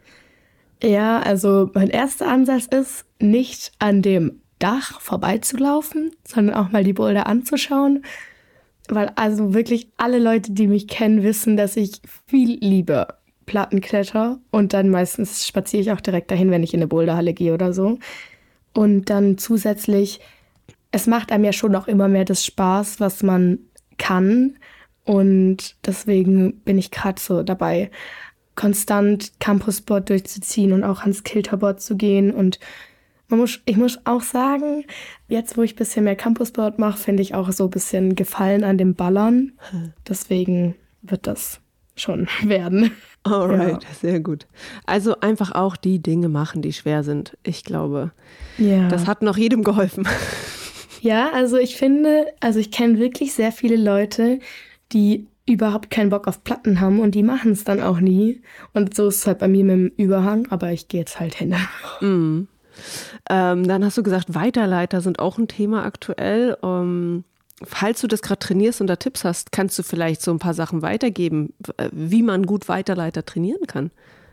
Ja, also mein erster Ansatz ist, nicht an dem Dach vorbeizulaufen, sondern auch mal die Boulder anzuschauen. Weil also wirklich alle Leute, die mich kennen, wissen, dass ich viel lieber Plattenkletter und dann meistens spaziere ich auch direkt dahin, wenn ich in eine Boulderhalle gehe oder so. Und dann zusätzlich, es macht einem ja schon auch immer mehr das Spaß, was man kann. Und deswegen bin ich gerade so dabei, konstant Campusboard durchzuziehen und auch ans Kilterboard zu gehen. Und ich muss auch sagen, jetzt wo ich ein bisschen mehr Campusboard mache, finde ich auch so ein bisschen Gefallen an dem Ballern. Deswegen wird das schon werden. Alright, ja. Sehr gut. Also einfach auch die Dinge machen, die schwer sind. Ich glaube, das hat noch jedem geholfen. Ja, also ich finde, ich kenne wirklich sehr viele Leute, die überhaupt keinen Bock auf Platten haben und die machen es dann auch nie. Und so ist es halt bei mir mit dem Überhang, aber ich gehe jetzt halt hin. Mhm. Dann hast du gesagt, Weiterleiter sind auch ein Thema aktuell. Falls du das gerade trainierst und da Tipps hast, kannst du vielleicht so ein paar Sachen weitergeben, wie man gut Weiterleiter trainieren kann?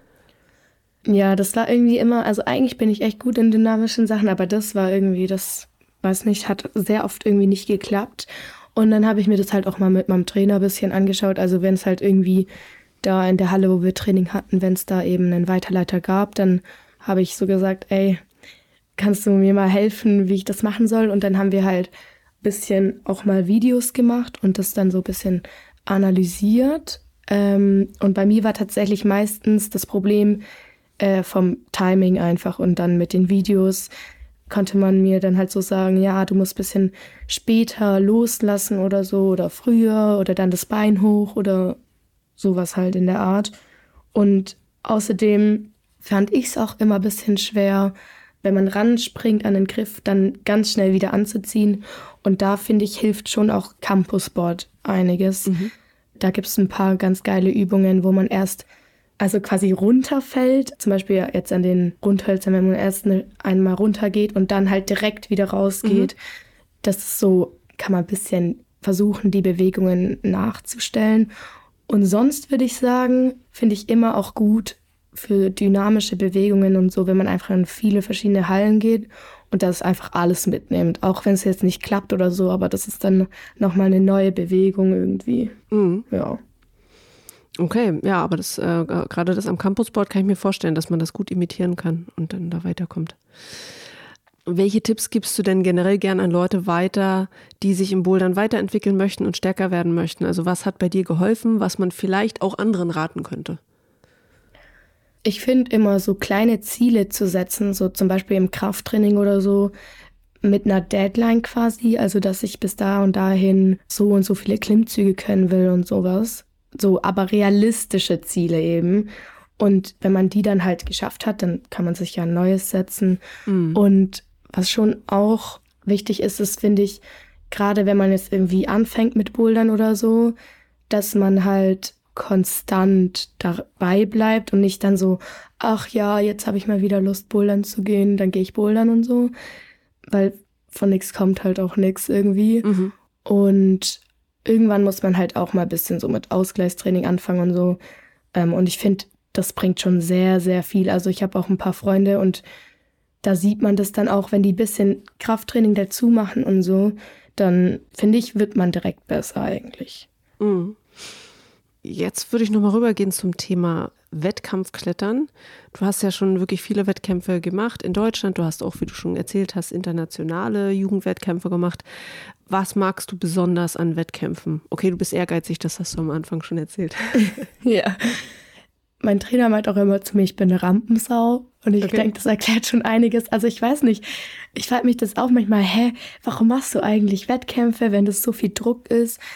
Ja, das war irgendwie immer, also eigentlich bin ich echt gut in dynamischen Sachen, aber das war irgendwie, das, weiß nicht, hat sehr oft irgendwie nicht geklappt. Und dann habe ich mir das halt auch mal mit meinem Trainer ein bisschen angeschaut. Also wenn es halt irgendwie da in der Halle, wo wir Training hatten, wenn es da eben einen Weiterleiter gab, dann habe ich so gesagt, ey, kannst du mir mal helfen, wie ich das machen soll? Und dann haben wir halt ein bisschen auch mal Videos gemacht und das dann so ein bisschen analysiert. Und bei mir war tatsächlich meistens das Problem vom Timing einfach. Und dann mit den Videos konnte man mir dann halt so sagen, ja, du musst ein bisschen später loslassen oder so oder früher oder dann das Bein hoch oder sowas halt in der Art. Und außerdem fand ich es auch immer ein bisschen schwer, wenn man ranspringt an den Griff, dann ganz schnell wieder anzuziehen. Und da, finde ich, hilft schon auch Campusboard einiges. Mhm. Da gibt es ein paar ganz geile Übungen, wo man erst quasi runterfällt. Zum Beispiel jetzt an den Rundhölzern, wenn man erst einmal runtergeht und dann halt direkt wieder rausgeht. Das ist so, kann man ein bisschen versuchen, die Bewegungen nachzustellen. Und sonst würde ich sagen, finde ich immer auch gut, für dynamische Bewegungen und so, wenn man einfach in viele verschiedene Hallen geht und das einfach alles mitnimmt. Auch wenn es jetzt nicht klappt oder so, aber das ist dann nochmal eine neue Bewegung irgendwie. Mhm. Ja. Okay, ja, aber das gerade das am Campusboard kann ich mir vorstellen, dass man das gut imitieren kann und dann da weiterkommt. Welche Tipps gibst du denn generell gern an Leute weiter, die sich im Bouldern weiterentwickeln möchten und stärker werden möchten? Also was hat bei dir geholfen, was man vielleicht auch anderen raten könnte? Ich finde immer so kleine Ziele zu setzen, so zum Beispiel im Krafttraining oder so, mit einer Deadline quasi, also dass ich bis da und dahin so und so viele Klimmzüge können will und sowas. So, aber realistische Ziele eben. Und wenn man die dann halt geschafft hat, dann kann man sich ja ein neues setzen. Mhm. Und was schon auch wichtig ist, ist, finde ich, gerade wenn man jetzt irgendwie anfängt mit Bouldern oder so, dass man halt konstant dabei bleibt und nicht dann so, ach ja, jetzt habe ich mal wieder Lust, bouldern zu gehen, dann gehe ich bouldern und so, weil von nichts kommt halt auch nichts irgendwie. Mhm. Und irgendwann muss man halt auch mal ein bisschen so mit Ausgleichstraining anfangen und so. Und ich finde, das bringt schon sehr, sehr viel. Also ich habe auch ein paar Freunde und da sieht man das dann auch, wenn die ein bisschen Krafttraining dazu machen und so, dann finde ich, wird man direkt besser eigentlich. Mhm. Jetzt würde ich nochmal rübergehen zum Thema Wettkampfklettern. Du hast ja schon wirklich viele Wettkämpfe gemacht in Deutschland. Du hast auch, wie du schon erzählt hast, internationale Jugendwettkämpfe gemacht. Was magst du besonders an Wettkämpfen? Okay, du bist ehrgeizig, das hast du am Anfang schon erzählt. Ja. Mein Trainer meint auch immer zu mir, ich bin eine Rampensau. Und ich denke, das erklärt schon einiges. Also ich weiß nicht, ich frage mich das auch manchmal, warum machst du eigentlich Wettkämpfe, wenn das so viel Druck ist?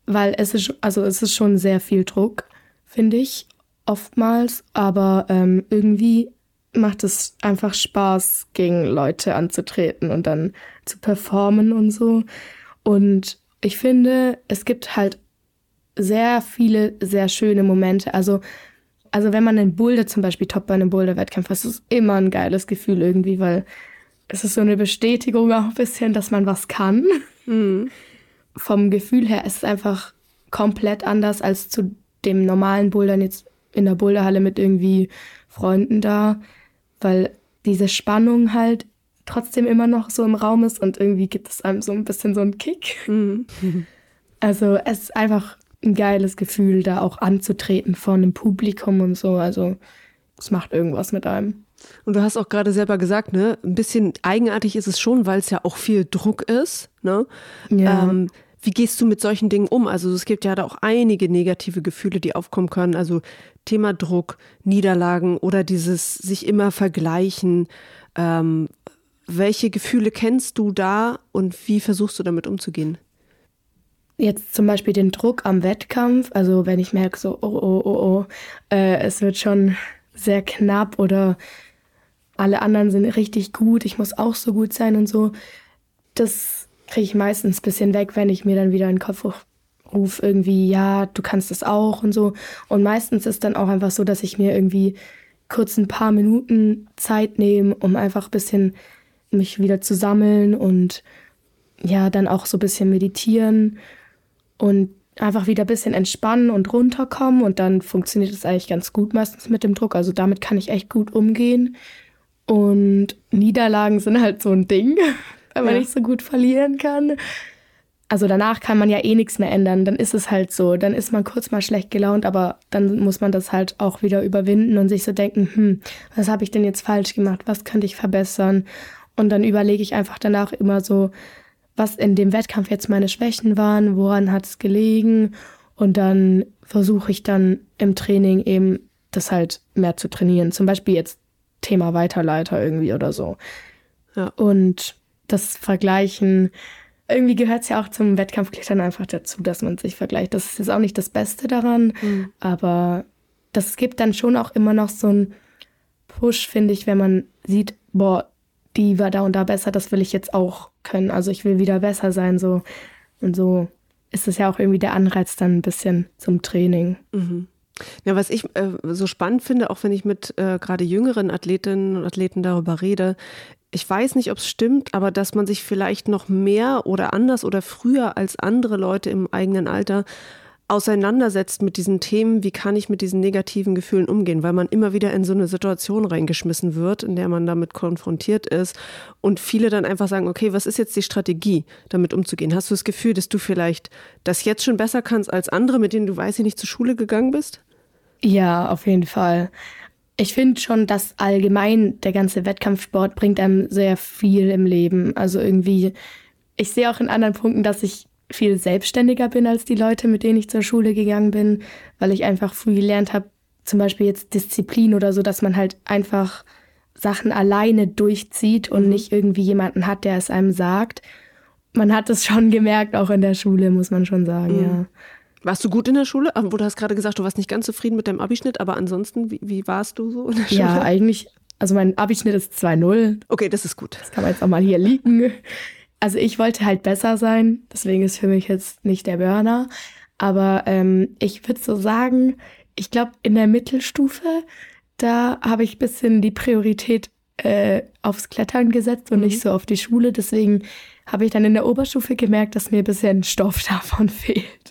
weil es ist schon sehr viel Druck, finde ich, oftmals, aber irgendwie macht es einfach Spaß, gegen Leute anzutreten und dann zu performen und so. Und ich finde, es gibt halt sehr viele, sehr schöne Momente. Also wenn man einen Boulder zum Beispiel toppt bei einem Boulder-Wettkampf, das ist immer ein geiles Gefühl irgendwie, weil es ist so eine Bestätigung auch ein bisschen, dass man was kann. Mhm. Vom Gefühl her ist es einfach komplett anders als zu dem normalen Bouldern jetzt in der Boulderhalle mit irgendwie Freunden da, weil diese Spannung halt trotzdem immer noch so im Raum ist und irgendwie gibt es einem so ein bisschen so einen Kick. Mhm. Also es ist einfach ein geiles Gefühl, da auch anzutreten vor einem Publikum und so. Also es macht irgendwas mit einem. Und du hast auch gerade selber gesagt, ne, ein bisschen eigenartig ist es schon, weil es ja auch viel Druck ist, ne? Ja. Wie gehst du mit solchen Dingen um? Also es gibt ja da auch einige negative Gefühle, die aufkommen können. Also Thema Druck, Niederlagen oder dieses sich immer vergleichen. Welche Gefühle kennst du da und wie versuchst du damit umzugehen? Jetzt zum Beispiel den Druck am Wettkampf, also wenn ich merke so, es wird schon sehr knapp oder alle anderen sind richtig gut, ich muss auch so gut sein und so, das kriege ich meistens ein bisschen weg, wenn ich mir dann wieder in den Kopf rufe, irgendwie, ja, du kannst das auch und so. Und meistens ist dann auch einfach so, dass ich mir irgendwie kurz ein paar Minuten Zeit nehme, um einfach ein bisschen mich wieder zu sammeln und ja, dann auch so ein bisschen meditieren und einfach wieder ein bisschen entspannen und runterkommen und dann funktioniert es eigentlich ganz gut meistens mit dem Druck. Also damit kann ich echt gut umgehen. Und Niederlagen sind halt so ein Ding, weil man nicht so gut verlieren kann. Also danach kann man ja eh nichts mehr ändern. Dann ist es halt so. Dann ist man kurz mal schlecht gelaunt, aber dann muss man das halt auch wieder überwinden und sich so denken, was habe ich denn jetzt falsch gemacht? Was könnte ich verbessern? Und dann überlege ich einfach danach immer so, was in dem Wettkampf jetzt meine Schwächen waren, woran hat es gelegen. Und dann versuche ich dann im Training eben das halt mehr zu trainieren. Zum Beispiel jetzt Thema Weiterleiter irgendwie oder so. Ja. Und das Vergleichen, irgendwie gehört es ja auch zum Wettkampfklettern einfach dazu, dass man sich vergleicht. Das ist jetzt auch nicht das Beste daran, aber das gibt dann schon auch immer noch so einen Push, finde ich, wenn man sieht, boah, die war da und da besser, das will ich jetzt auch können. Also ich will wieder besser sein, so. Und so ist es ja auch irgendwie der Anreiz dann ein bisschen zum Training. Mhm. Ja, was ich so spannend finde, auch wenn ich mit gerade jüngeren Athletinnen und Athleten darüber rede, ich weiß nicht, ob es stimmt, aber dass man sich vielleicht noch mehr oder anders oder früher als andere Leute im eigenen Alter auseinandersetzt mit diesen Themen, wie kann ich mit diesen negativen Gefühlen umgehen, weil man immer wieder in so eine Situation reingeschmissen wird, in der man damit konfrontiert ist und viele dann einfach sagen, okay, was ist jetzt die Strategie, damit umzugehen? Hast du das Gefühl, dass du vielleicht das jetzt schon besser kannst als andere, mit denen du, weiß ich nicht, zur Schule gegangen bist? Ja, auf jeden Fall. Ich finde schon, dass allgemein der ganze Wettkampfsport bringt einem sehr viel im Leben. Also irgendwie, ich sehe auch in anderen Punkten, dass ich viel selbstständiger bin als die Leute, mit denen ich zur Schule gegangen bin, weil ich einfach früh gelernt habe, zum Beispiel jetzt Disziplin oder so, dass man halt einfach Sachen alleine durchzieht und nicht irgendwie jemanden hat, der es einem sagt. Man hat es schon gemerkt, auch in der Schule, muss man schon sagen, ja. Warst du gut in der Schule? Du hast gerade gesagt, du warst nicht ganz zufrieden mit deinem Abischnitt, aber ansonsten, wie warst du so in der Schule? Ja, eigentlich, also mein Abischnitt ist 2,0. Okay, das ist gut. Das kann man jetzt auch mal hier liegen. Also ich wollte halt besser sein, deswegen ist für mich jetzt nicht der Burner. Aber ich würde so sagen, ich glaube in der Mittelstufe, da habe ich ein bisschen die Priorität aufs Klettern gesetzt und nicht so auf die Schule. Deswegen habe ich dann in der Oberstufe gemerkt, dass mir ein bisschen Stoff davon fehlt.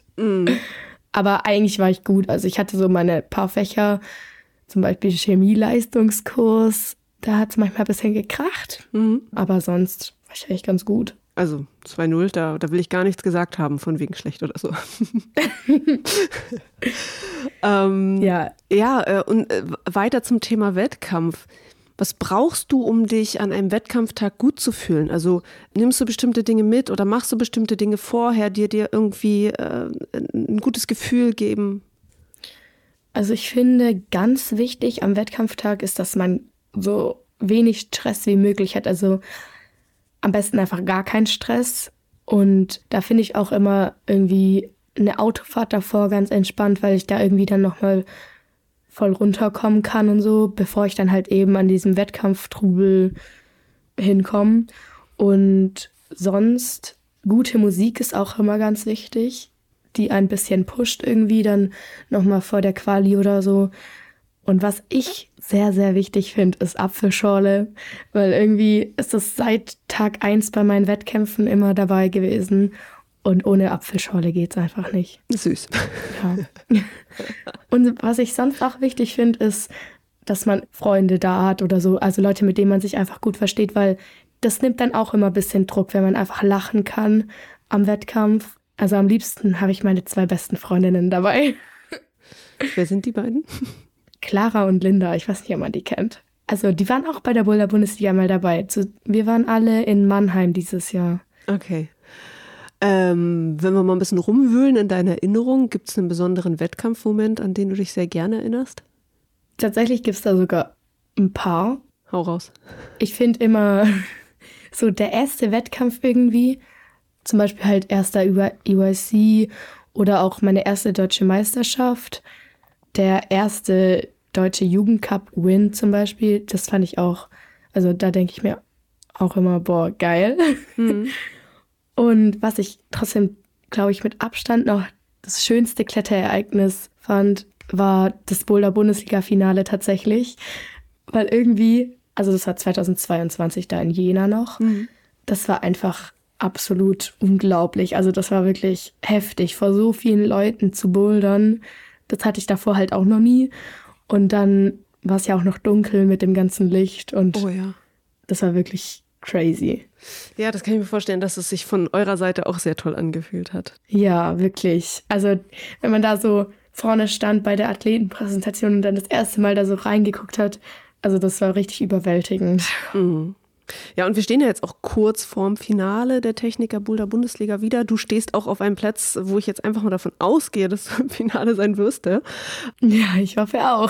Aber eigentlich war ich gut. Also ich hatte so meine paar Fächer, zum Beispiel Chemie-Leistungskurs, da hat es manchmal ein bisschen gekracht. Aber sonst war ich eigentlich ganz gut. Also 2,0, da will ich gar nichts gesagt haben, von wegen schlecht oder so. Und weiter zum Thema Wettkampf. Was brauchst du, um dich an einem Wettkampftag gut zu fühlen? Also nimmst du bestimmte Dinge mit oder machst du bestimmte Dinge vorher, die dir irgendwie ein gutes Gefühl geben? Also ich finde, ganz wichtig am Wettkampftag ist, dass man so wenig Stress wie möglich hat. Also am besten einfach gar keinen Stress. Und da finde ich auch immer irgendwie eine Autofahrt davor ganz entspannt, weil ich da irgendwie dann nochmal voll runterkommen kann und so, bevor ich dann halt eben an diesem Wettkampftrubel hinkomme. Und sonst, gute Musik ist auch immer ganz wichtig, die ein bisschen pusht irgendwie dann nochmal vor der Quali oder so. Und was ich sehr, sehr wichtig finde, ist Apfelschorle, weil irgendwie ist das seit Tag 1 bei meinen Wettkämpfen immer dabei gewesen. Und ohne Apfelschorle geht's einfach nicht. Süß. Ja. Und was ich sonst auch wichtig finde, ist, dass man Freunde da hat oder so. Also Leute, mit denen man sich einfach gut versteht, weil das nimmt dann auch immer ein bisschen Druck, wenn man einfach lachen kann am Wettkampf. Also am liebsten habe ich meine 2 besten Freundinnen dabei. Wer sind die beiden? Clara und Linda, ich weiß nicht, ob man die kennt. Also die waren auch bei der Boulder-Bundesliga mal dabei. Wir waren alle in Mannheim dieses Jahr. Okay. Wenn wir mal ein bisschen rumwühlen in deiner Erinnerung, gibt es einen besonderen Wettkampfmoment, an den du dich sehr gerne erinnerst? Tatsächlich gibt es da sogar ein paar. Hau raus. Ich finde immer so der erste Wettkampf irgendwie, zum Beispiel halt erster EYC oder auch meine erste deutsche Meisterschaft, der erste deutsche Jugendcup-Win zum Beispiel, das fand ich auch, also da denke ich mir auch immer, boah, geil. Mhm. Und was ich trotzdem, glaube ich, mit Abstand noch das schönste Kletterereignis fand, war das Boulder-Bundesliga-Finale tatsächlich. Weil irgendwie, also das war 2022 da in Jena noch, das war einfach absolut unglaublich. Also das war wirklich heftig, vor so vielen Leuten zu bouldern. Das hatte ich davor halt auch noch nie. Und dann war es ja auch noch dunkel mit dem ganzen Licht. Und oh ja. Das war wirklich crazy. Ja, das kann ich mir vorstellen, dass es sich von eurer Seite auch sehr toll angefühlt hat. Ja, wirklich. Also wenn man da so vorne stand bei der Athletenpräsentation und dann das erste Mal da so reingeguckt hat, also das war richtig überwältigend. Mhm. Ja, und wir stehen ja jetzt auch kurz vorm Finale der Techniker Boulder Bundesliga wieder. Du stehst auch auf einem Platz, wo ich jetzt einfach mal davon ausgehe, dass du im Finale sein wirst. Ja, ich hoffe auch.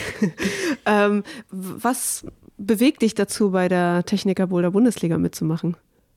Was bewegt dich dazu, bei der Techniker Boulder Bundesliga mitzumachen?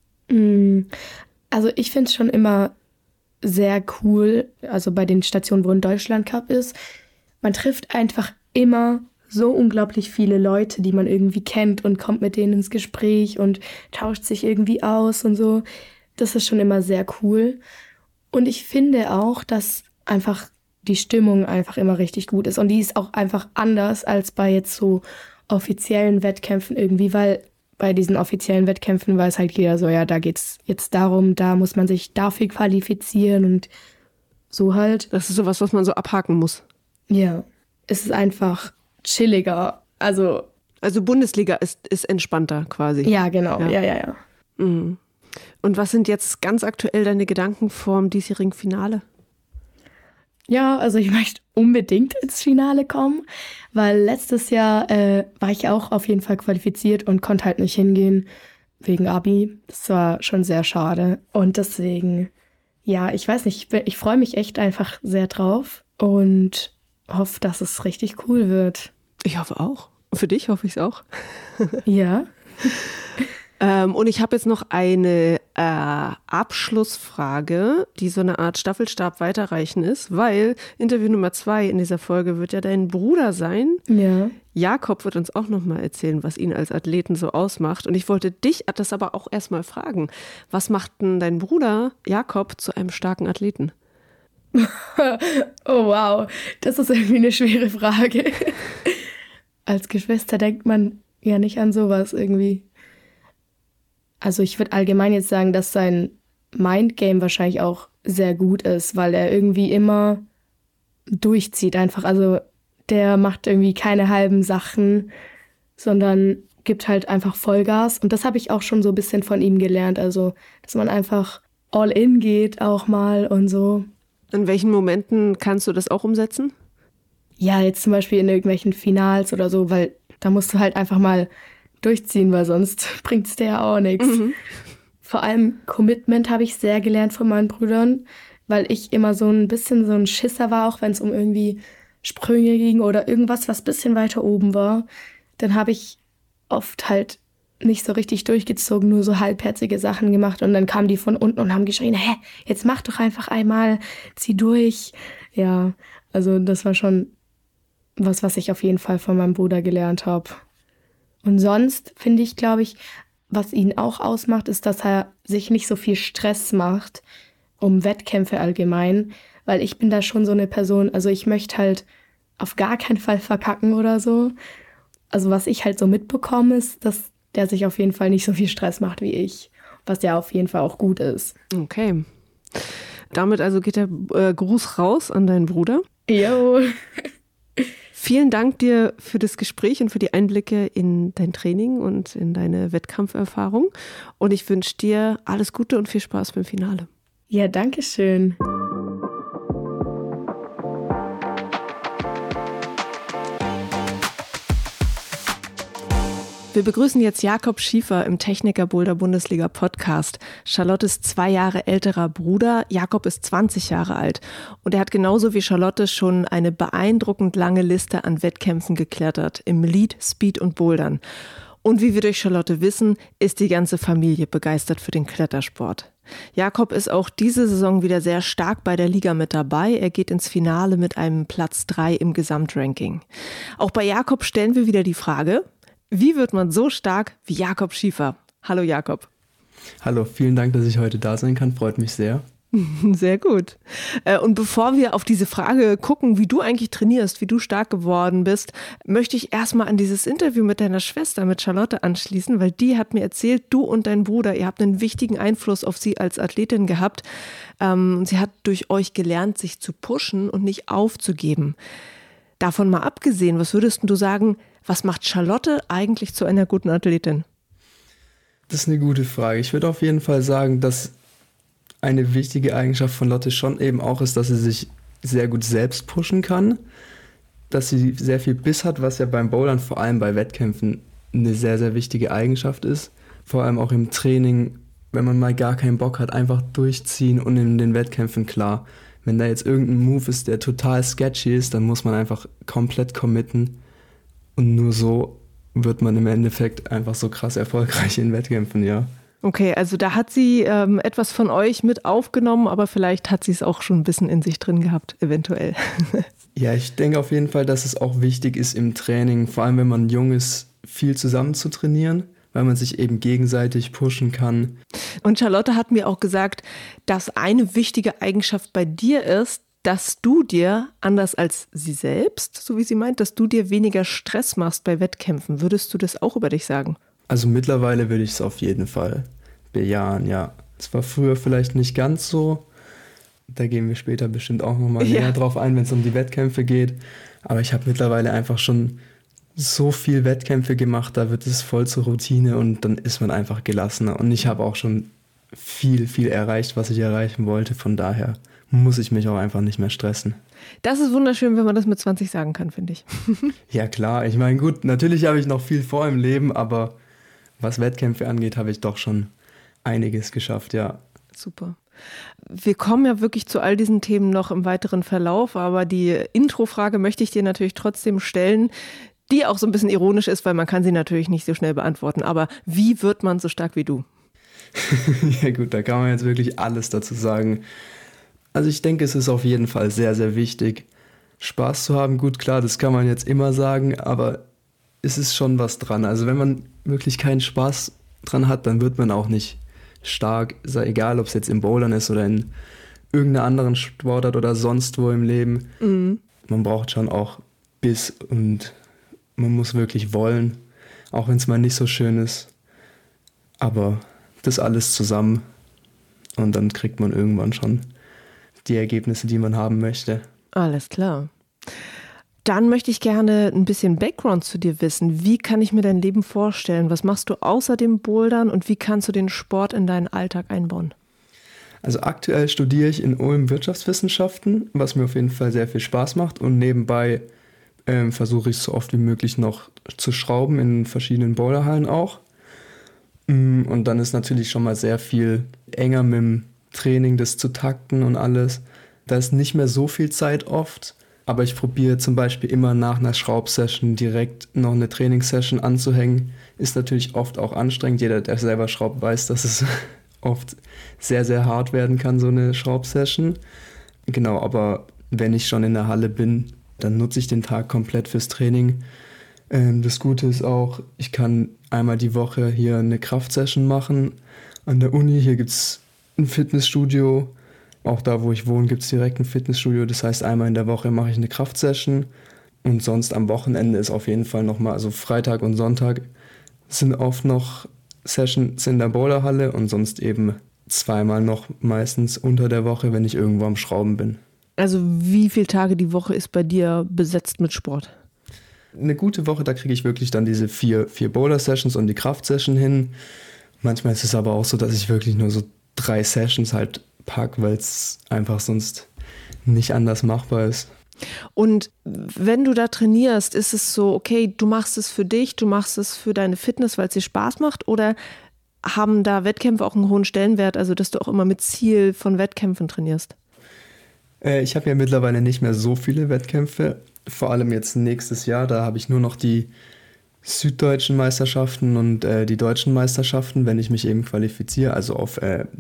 Also ich finde es schon immer sehr cool, also bei den Stationen, wo ein Deutschlandcup ist. Man trifft einfach immer so unglaublich viele Leute, die man irgendwie kennt und kommt mit denen ins Gespräch und tauscht sich irgendwie aus und so. Das ist schon immer sehr cool. Und ich finde auch, dass einfach die Stimmung einfach immer richtig gut ist. Und die ist auch einfach anders als bei jetzt so offiziellen Wettkämpfen irgendwie, weil bei diesen offiziellen Wettkämpfen weiß halt jeder so, ja, da geht's jetzt darum, da muss man sich dafür qualifizieren und so halt. Das ist sowas, was man so abhaken muss. Ja, es ist einfach chilliger. Also Bundesliga ist entspannter quasi. Ja, genau. Ja. Mhm. Und was sind jetzt ganz aktuell deine Gedanken vorm diesjährigen Finale? Ja, also ich möchte unbedingt ins Finale kommen, weil letztes Jahr war ich auch auf jeden Fall qualifiziert und konnte halt nicht hingehen wegen Abi. Das war schon sehr schade. Und deswegen, ja, ich weiß nicht, ich freue mich echt einfach sehr drauf und hoffe, dass es richtig cool wird. Ich hoffe auch. Für dich hoffe ich es auch. Ja. Und ich habe jetzt noch eine Abschlussfrage, die so eine Art Staffelstab weiterreichen ist, weil Interview Nummer 2 in dieser Folge wird ja dein Bruder sein. Ja. Jakob wird uns auch nochmal erzählen, was ihn als Athleten so ausmacht. Und ich wollte dich das aber auch erstmal fragen. Was macht denn dein Bruder Jakob zu einem starken Athleten? Oh wow, das ist irgendwie eine schwere Frage. Als Geschwister denkt man ja nicht an sowas irgendwie. Also ich würde allgemein jetzt sagen, dass sein Mindgame wahrscheinlich auch sehr gut ist, weil er irgendwie immer durchzieht einfach. Also der macht irgendwie keine halben Sachen, sondern gibt halt einfach Vollgas. Und das habe ich auch schon so ein bisschen von ihm gelernt. Also, dass man einfach all in geht auch mal und so. In welchen Momenten kannst du das auch umsetzen? Ja, jetzt zum Beispiel in irgendwelchen Finals oder so, weil da musst du halt einfach mal durchziehen, weil sonst bringt es dir ja auch nichts. Mhm. Vor allem Commitment habe ich sehr gelernt von meinen Brüdern, weil ich immer so ein bisschen so ein Schisser war, auch wenn es um irgendwie Sprünge ging oder irgendwas, was ein bisschen weiter oben war. Dann habe ich oft halt nicht so richtig durchgezogen, nur so halbherzige Sachen gemacht und dann kamen die von unten und haben geschrien, hä, jetzt mach doch einfach einmal, zieh durch. Ja, also das war schon was ich auf jeden Fall von meinem Bruder gelernt habe. Und sonst finde ich, glaube ich, was ihn auch ausmacht, ist, dass er sich nicht so viel Stress macht um Wettkämpfe allgemein, weil ich bin da schon so eine Person, also ich möchte halt auf gar keinen Fall verkacken oder so. Also was ich halt so mitbekomme, ist, dass der sich auf jeden Fall nicht so viel Stress macht wie ich, was ja auf jeden Fall auch gut ist. Okay. Damit also geht der Gruß raus an deinen Bruder. Jo. Vielen Dank dir für das Gespräch und für die Einblicke in dein Training und in deine Wettkampferfahrung. Und ich wünsche dir alles Gute und viel Spaß beim Finale. Ja, danke schön. Wir begrüßen jetzt Jakob Schiefer im Techniker Boulder Bundesliga Podcast. Charlottes 2 Jahre älterer Bruder. Jakob ist 20 Jahre alt und er hat genauso wie Charlotte schon eine beeindruckend lange Liste an Wettkämpfen geklettert im Lead, Speed und Bouldern. Und wie wir durch Charlotte wissen, ist die ganze Familie begeistert für den Klettersport. Jakob ist auch diese Saison wieder sehr stark bei der Liga mit dabei. Er geht ins Finale mit einem Platz 3 im Gesamtranking. Auch bei Jakob stellen wir wieder die Frage: Wie wird man so stark wie Jakob Schiefer? Hallo Jakob. Hallo, vielen Dank, dass ich heute da sein kann. Freut mich sehr. Sehr gut. Und bevor wir auf diese Frage gucken, wie du eigentlich trainierst, wie du stark geworden bist, möchte ich erstmal an dieses Interview mit deiner Schwester, mit Charlotte, anschließen, weil die hat mir erzählt, du und dein Bruder, ihr habt einen wichtigen Einfluss auf sie als Athletin gehabt. Und sie hat durch euch gelernt, sich zu pushen und nicht aufzugeben. Davon mal abgesehen, was würdest du sagen, was macht Charlotte eigentlich zu einer guten Athletin? Das ist eine gute Frage. Ich würde auf jeden Fall sagen, dass eine wichtige Eigenschaft von Lotte schon eben auch ist, dass sie sich sehr gut selbst pushen kann, dass sie sehr viel Biss hat, was ja beim Bouldern, vor allem bei Wettkämpfen, eine sehr, sehr wichtige Eigenschaft ist. Vor allem auch im Training, wenn man mal gar keinen Bock hat, einfach durchziehen und in den Wettkämpfen klar. Wenn da jetzt irgendein Move ist, der total sketchy ist, dann muss man einfach komplett committen. Und nur so wird man im Endeffekt einfach so krass erfolgreich in Wettkämpfen, ja. Okay, also da hat sie etwas von euch mit aufgenommen, aber vielleicht hat sie es auch schon ein bisschen in sich drin gehabt, eventuell. Ja, ich denke auf jeden Fall, dass es auch wichtig ist im Training, vor allem wenn man jung ist, viel zusammen zu trainieren, weil man sich eben gegenseitig pushen kann. Und Charlotte hat mir auch gesagt, dass eine wichtige Eigenschaft bei dir ist, dass du dir, anders als sie selbst, so wie sie meint, dass du dir weniger Stress machst bei Wettkämpfen. Würdest du das auch über dich sagen? Also mittlerweile würde ich es auf jeden Fall bejahen, ja. Es war früher vielleicht nicht ganz so. Da gehen wir später bestimmt auch nochmal näher drauf ein, wenn es um die Wettkämpfe geht. Aber ich habe mittlerweile einfach schon so viel Wettkämpfe gemacht, da wird es voll zur Routine und dann ist man einfach gelassener. Und ich habe auch schon viel, viel erreicht, was ich erreichen wollte. Von daher muss ich mich auch einfach nicht mehr stressen. Das ist wunderschön, wenn man das mit 20 sagen kann, finde ich. Ja klar, ich meine gut, natürlich habe ich noch viel vor im Leben, aber was Wettkämpfe angeht, habe ich doch schon einiges geschafft, ja. Super. Wir kommen ja wirklich zu all diesen Themen noch im weiteren Verlauf, aber die Introfrage möchte ich dir natürlich trotzdem stellen, die auch so ein bisschen ironisch ist, weil man kann sie natürlich nicht so schnell beantworten. Aber wie wird man so stark wie du? Ja gut, da kann man jetzt wirklich alles dazu sagen. Also ich denke, es ist auf jeden Fall sehr, sehr wichtig, Spaß zu haben. Gut, klar, das kann man jetzt immer sagen, aber es ist schon was dran. Also wenn man wirklich keinen Spaß dran hat, dann wird man auch nicht stark. Ist ja egal, ob es jetzt im Bouldern ist oder in irgendeiner anderen Sportart oder sonst wo im Leben. Mhm. Man braucht schon auch Biss und man muss wirklich wollen, auch wenn es mal nicht so schön ist. Aber das alles zusammen und dann kriegt man irgendwann schon die Ergebnisse, die man haben möchte. Alles klar. Dann möchte ich gerne ein bisschen Background zu dir wissen. Wie kann ich mir dein Leben vorstellen? Was machst du außer dem Bouldern und wie kannst du den Sport in deinen Alltag einbauen? Also aktuell studiere ich in Ulm Wirtschaftswissenschaften, was mir auf jeden Fall sehr viel Spaß macht und nebenbei versuche ich so oft wie möglich noch zu schrauben in verschiedenen Boulderhallen auch. Und dann ist natürlich schon mal sehr viel enger mit dem Training, das zu takten und alles. Da ist nicht mehr so viel Zeit oft, Aber ich probiere zum Beispiel immer nach einer Schraubsession direkt noch eine Trainingssession anzuhängen. Ist natürlich oft auch anstrengend. Jeder, der selber schraubt, weiß, dass es oft sehr, sehr hart werden kann, so eine Schraubsession. Genau, aber wenn ich schon in der Halle bin, dann nutze ich den Tag komplett fürs Training. Das Gute ist auch, ich kann einmal die Woche hier eine Kraftsession machen. An der Uni, hier gibt es ein Fitnessstudio. Auch da, wo ich wohne, gibt es direkt ein Fitnessstudio. Das heißt, einmal in der Woche mache ich eine Kraftsession. Und sonst am Wochenende ist auf jeden Fall nochmal, also Freitag und Sonntag sind oft noch Sessions in der Boulderhalle und sonst eben zweimal noch meistens unter der Woche, wenn ich irgendwo am Schrauben bin. Also wie viele Tage die Woche ist bei dir besetzt mit Sport? Eine gute Woche, da kriege ich wirklich dann diese vier Boulder-Sessions und die Kraftsession hin. Manchmal ist es aber auch so, dass ich wirklich nur so 3 Sessions halt packe, weil es einfach sonst nicht anders machbar ist. Und wenn du da trainierst, ist es so, okay, du machst es für dich, du machst es für deine Fitness, weil es dir Spaß macht, oder haben da Wettkämpfe auch einen hohen Stellenwert, also dass du auch immer mit Ziel von Wettkämpfen trainierst? Ich habe ja mittlerweile nicht mehr so viele Wettkämpfe, vor allem jetzt nächstes Jahr, da habe ich nur noch die süddeutschen Meisterschaften und die deutschen Meisterschaften, wenn ich mich eben qualifiziere, also auf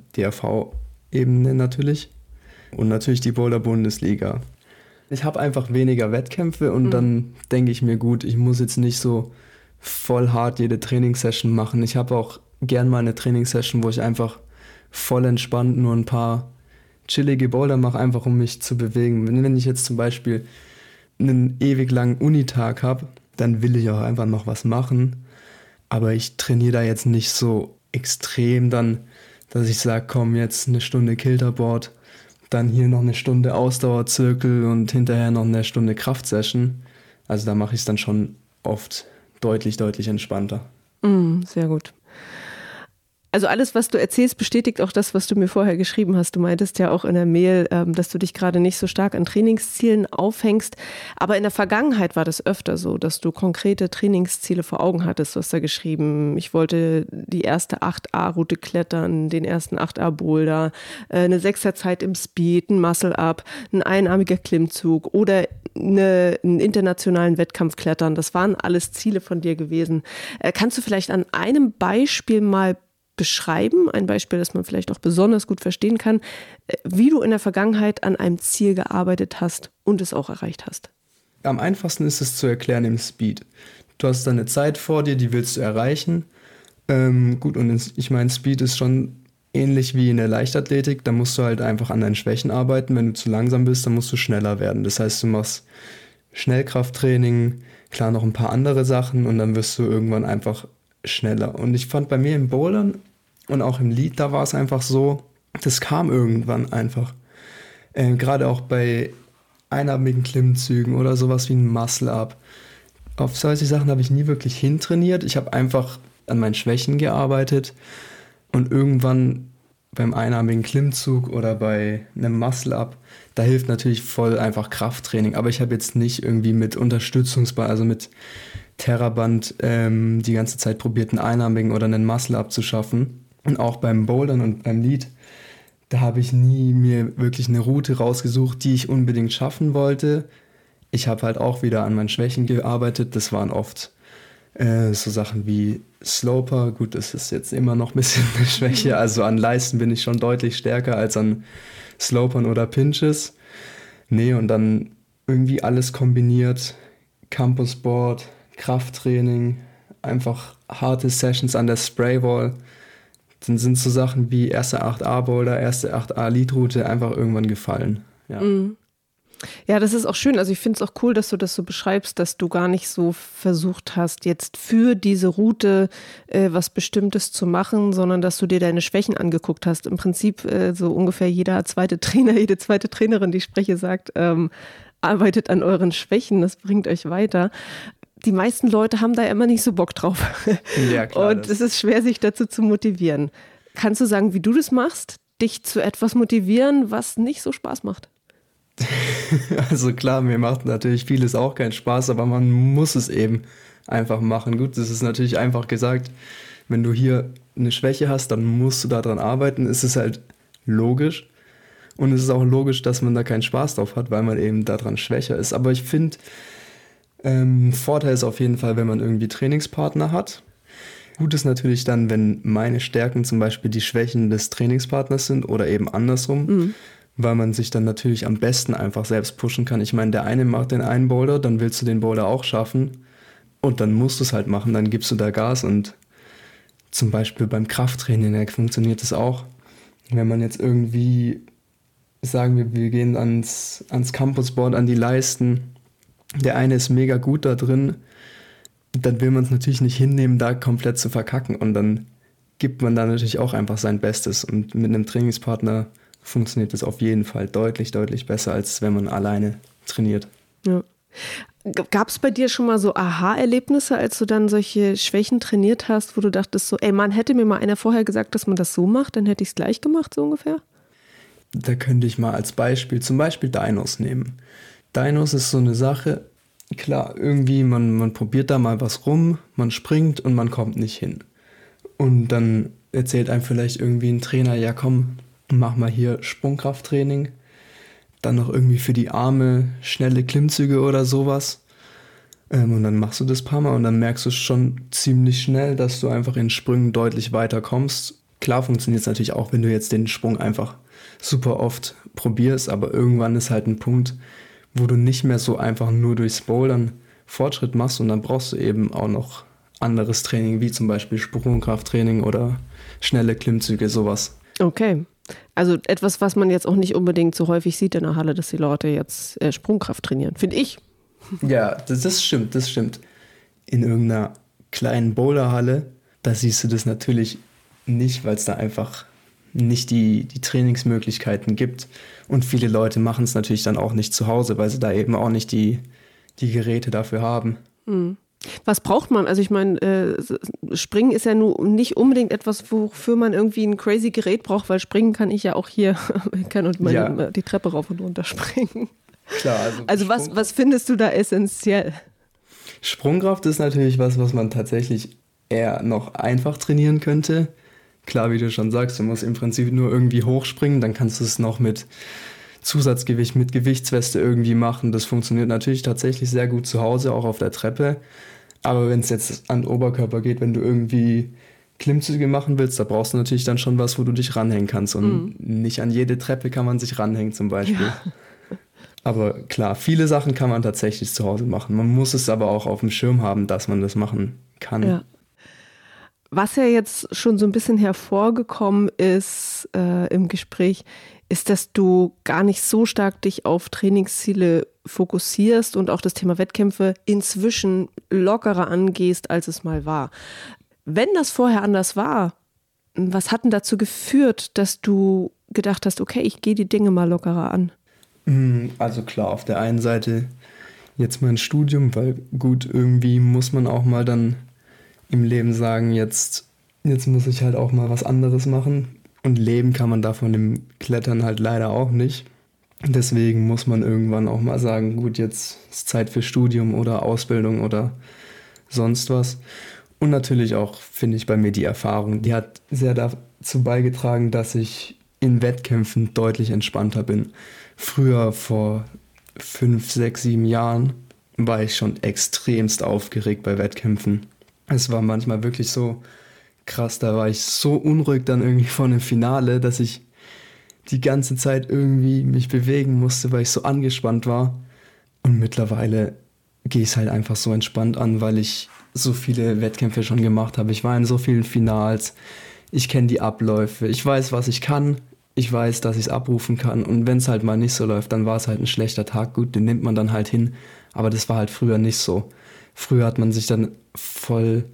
DRV-Ebene natürlich und natürlich die Boulder-Bundesliga. Ich habe einfach weniger Wettkämpfe und dann denke ich mir, gut, ich muss jetzt nicht so voll hart jede Trainingssession machen. Ich habe auch gern mal eine Trainingssession, wo ich einfach voll entspannt nur ein paar chillige Boulder mache, einfach um mich zu bewegen. Wenn ich jetzt zum Beispiel einen ewig langen Unitag habe, dann will ich auch einfach noch was machen. Aber ich trainiere da jetzt nicht so extrem dann, dass ich sage, komm, jetzt eine Stunde Kilterboard, dann hier noch eine Stunde Ausdauerzirkel und hinterher noch eine Stunde Kraftsession. Also da mache ich es dann schon oft deutlich entspannter. Sehr gut. Also alles, was du erzählst, bestätigt auch das, was du mir vorher geschrieben hast. Du meintest ja auch in der Mail, dass du dich gerade nicht so stark an Trainingszielen aufhängst. Aber in der Vergangenheit war das öfter so, dass du konkrete Trainingsziele vor Augen hattest. Du hast da geschrieben, ich wollte die erste 8A-Route klettern, den ersten 8A-Boulder, eine 6er-Zeit im Speed, ein Muscle-Up, ein einarmiger Klimmzug oder einen internationalen Wettkampf klettern. Das waren alles Ziele von dir gewesen. Kannst du vielleicht an einem Beispiel mal beschreiben, ein Beispiel, das man vielleicht auch besonders gut verstehen kann, wie du in der Vergangenheit an einem Ziel gearbeitet hast und es auch erreicht hast? Am einfachsten ist es zu erklären im Speed. Du hast eine Zeit vor dir, die willst du erreichen. Gut, und ich meine, Speed ist schon ähnlich wie in der Leichtathletik. Da musst du halt einfach an deinen Schwächen arbeiten. Wenn du zu langsam bist, dann musst du schneller werden. Das heißt, du machst Schnellkrafttraining, klar noch ein paar andere Sachen und dann wirst du irgendwann einfach schneller. Und ich fand bei mir im Bouldern und auch im Lead, da war es einfach so, das kam irgendwann einfach. Gerade auch bei einarmigen Klimmzügen oder sowas wie ein Muscle-Up. Auf solche Sachen habe ich nie wirklich hintrainiert. Ich habe einfach an meinen Schwächen gearbeitet und irgendwann beim einarmigen Klimmzug oder bei einem Muscle-Up, da hilft natürlich voll einfach Krafttraining. Aber ich habe jetzt nicht irgendwie mit Unterstützungsband, also mit Terraband die ganze Zeit probiert, einen einarmigen oder einen Muscle-Up zu schaffen. Und auch beim Bouldern und beim Lead, da habe ich nie mir wirklich eine Route rausgesucht, die ich unbedingt schaffen wollte. Ich habe halt auch wieder an meinen Schwächen gearbeitet. Das waren oft so Sachen wie Sloper. Gut, das ist jetzt immer noch ein bisschen eine Schwäche. Also an Leisten bin ich schon deutlich stärker als an Slopern oder Pinches. Nee, und dann irgendwie alles kombiniert. Campusboard, Krafttraining, einfach harte Sessions an der Spraywall. Dann sind so Sachen wie erste 8A-Boulder, erste 8A-Lead-Route einfach irgendwann gefallen. Ja. Ja, das ist auch schön. Also ich finde es auch cool, dass du das so beschreibst, dass du gar nicht so versucht hast, jetzt für diese Route was Bestimmtes zu machen, sondern dass du dir deine Schwächen angeguckt hast. Im Prinzip so ungefähr jeder zweite Trainer, jede zweite Trainerin, die ich spreche, sagt, arbeitet an euren Schwächen, das bringt euch weiter. Die meisten Leute haben da ja immer nicht so Bock drauf. Ja, klar. Und es ist schwer, sich dazu zu motivieren. Kannst du sagen, wie du das machst? Dich zu etwas motivieren, was nicht so Spaß macht? Also klar, mir macht natürlich vieles auch keinen Spaß, aber man muss es eben einfach machen. Gut, das ist natürlich einfach gesagt, wenn du hier eine Schwäche hast, dann musst du daran arbeiten. Es ist halt logisch. Und es ist auch logisch, dass man da keinen Spaß drauf hat, weil man eben daran schwächer ist. Aber ich finde, Vorteil ist auf jeden Fall, wenn man irgendwie Trainingspartner hat. Gut ist natürlich dann, wenn meine Stärken zum Beispiel die Schwächen des Trainingspartners sind oder eben andersrum, weil man sich dann natürlich am besten einfach selbst pushen kann. Ich meine, der eine macht den einen Boulder, dann willst du den Boulder auch schaffen und dann musst du es halt machen, dann gibst du da Gas und zum Beispiel beim Krafttraining, da funktioniert das auch. Wenn man jetzt irgendwie, sagen wir gehen ans Campusboard, an die Leisten, der eine ist mega gut da drin, dann will man es natürlich nicht hinnehmen, da komplett zu verkacken und dann gibt man da natürlich auch einfach sein Bestes und mit einem Trainingspartner funktioniert das auf jeden Fall deutlich, deutlich besser, als wenn man alleine trainiert. Ja. Gab es bei dir schon mal so Aha-Erlebnisse, als du dann solche Schwächen trainiert hast, wo du dachtest so, ey Mann, hätte mir mal einer vorher gesagt, dass man das so macht, dann hätte ich es gleich gemacht, so ungefähr? Da könnte ich mal als Beispiel, zum Beispiel Dynos nehmen. Dynos ist so eine Sache, klar, irgendwie man probiert da mal was rum, man springt und man kommt nicht hin. Und dann erzählt einem vielleicht irgendwie ein Trainer, ja komm, mach mal hier Sprungkrafttraining. Dann noch irgendwie für die Arme schnelle Klimmzüge oder sowas. Und dann machst du das ein paar Mal und dann merkst du schon ziemlich schnell, dass du einfach in Sprüngen deutlich weiter kommst. Klar funktioniert es natürlich auch, wenn du jetzt den Sprung einfach super oft probierst, aber irgendwann ist halt ein Punkt, wo du nicht mehr so einfach nur durchs Bouldern Fortschritt machst und dann brauchst du eben auch noch anderes Training, wie zum Beispiel Sprungkrafttraining oder schnelle Klimmzüge, sowas. Okay. Also etwas, was man jetzt auch nicht unbedingt so häufig sieht in der Halle, dass die Leute jetzt Sprungkraft trainieren, finde ich. Ja, das stimmt. In irgendeiner kleinen Boulderhalle, da siehst du das natürlich nicht, weil es da einfach nicht die Trainingsmöglichkeiten gibt. Und viele Leute machen es natürlich dann auch nicht zu Hause, weil sie da eben auch nicht die Geräte dafür haben. Mhm. Was braucht man? Also ich meine, Springen ist ja nun nicht unbedingt etwas, wofür man irgendwie ein crazy Gerät braucht, weil springen kann ich ja auch hier, ich kann die Treppe rauf und runter springen. Klar, also was findest du da essentiell? Sprungkraft ist natürlich was man tatsächlich eher noch einfach trainieren könnte. Klar, wie du schon sagst, du musst im Prinzip nur irgendwie hochspringen, dann kannst du es noch mit Zusatzgewicht, mit Gewichtsweste irgendwie machen. Das funktioniert natürlich tatsächlich sehr gut zu Hause, auch auf der Treppe. Aber wenn es jetzt an den Oberkörper geht, wenn du irgendwie Klimmzüge machen willst, da brauchst du natürlich dann schon was, wo du dich ranhängen kannst. Und nicht an jede Treppe kann man sich ranhängen zum Beispiel. Ja. Aber klar, viele Sachen kann man tatsächlich zu Hause machen. Man muss es aber auch auf dem Schirm haben, dass man das machen kann. Ja. Was ja jetzt schon so ein bisschen hervorgekommen ist im Gespräch, ist, dass du gar nicht so stark dich auf Trainingsziele fokussierst und auch das Thema Wettkämpfe inzwischen lockerer angehst, als es mal war. Wenn das vorher anders war, was hat denn dazu geführt, dass du gedacht hast, okay, ich gehe die Dinge mal lockerer an? Also klar, auf der einen Seite jetzt mein Studium, weil gut, irgendwie muss man auch mal dann im Leben sagen, jetzt muss ich halt auch mal was anderes machen. Und leben kann man davon dem Klettern halt leider auch nicht. Deswegen muss man irgendwann auch mal sagen, gut, jetzt ist Zeit für Studium oder Ausbildung oder sonst was. Und natürlich auch, finde ich, bei mir die Erfahrung, die hat sehr dazu beigetragen, dass ich in Wettkämpfen deutlich entspannter bin. Früher, vor 5, 6, 7 Jahren, war ich schon extremst aufgeregt bei Wettkämpfen. Es war manchmal wirklich so krass, da war ich so unruhig dann irgendwie vor einem Finale, dass ich die ganze Zeit irgendwie mich bewegen musste, weil ich so angespannt war. Und mittlerweile gehe ich es halt einfach so entspannt an, weil ich so viele Wettkämpfe schon gemacht habe. Ich war in so vielen Finals, ich kenne die Abläufe, ich weiß, was ich kann, ich weiß, dass ich es abrufen kann. Und wenn es halt mal nicht so läuft, dann war es halt ein schlechter Tag. Gut, den nimmt man dann halt hin, aber das war halt früher nicht so. Früher hat man sich dann voll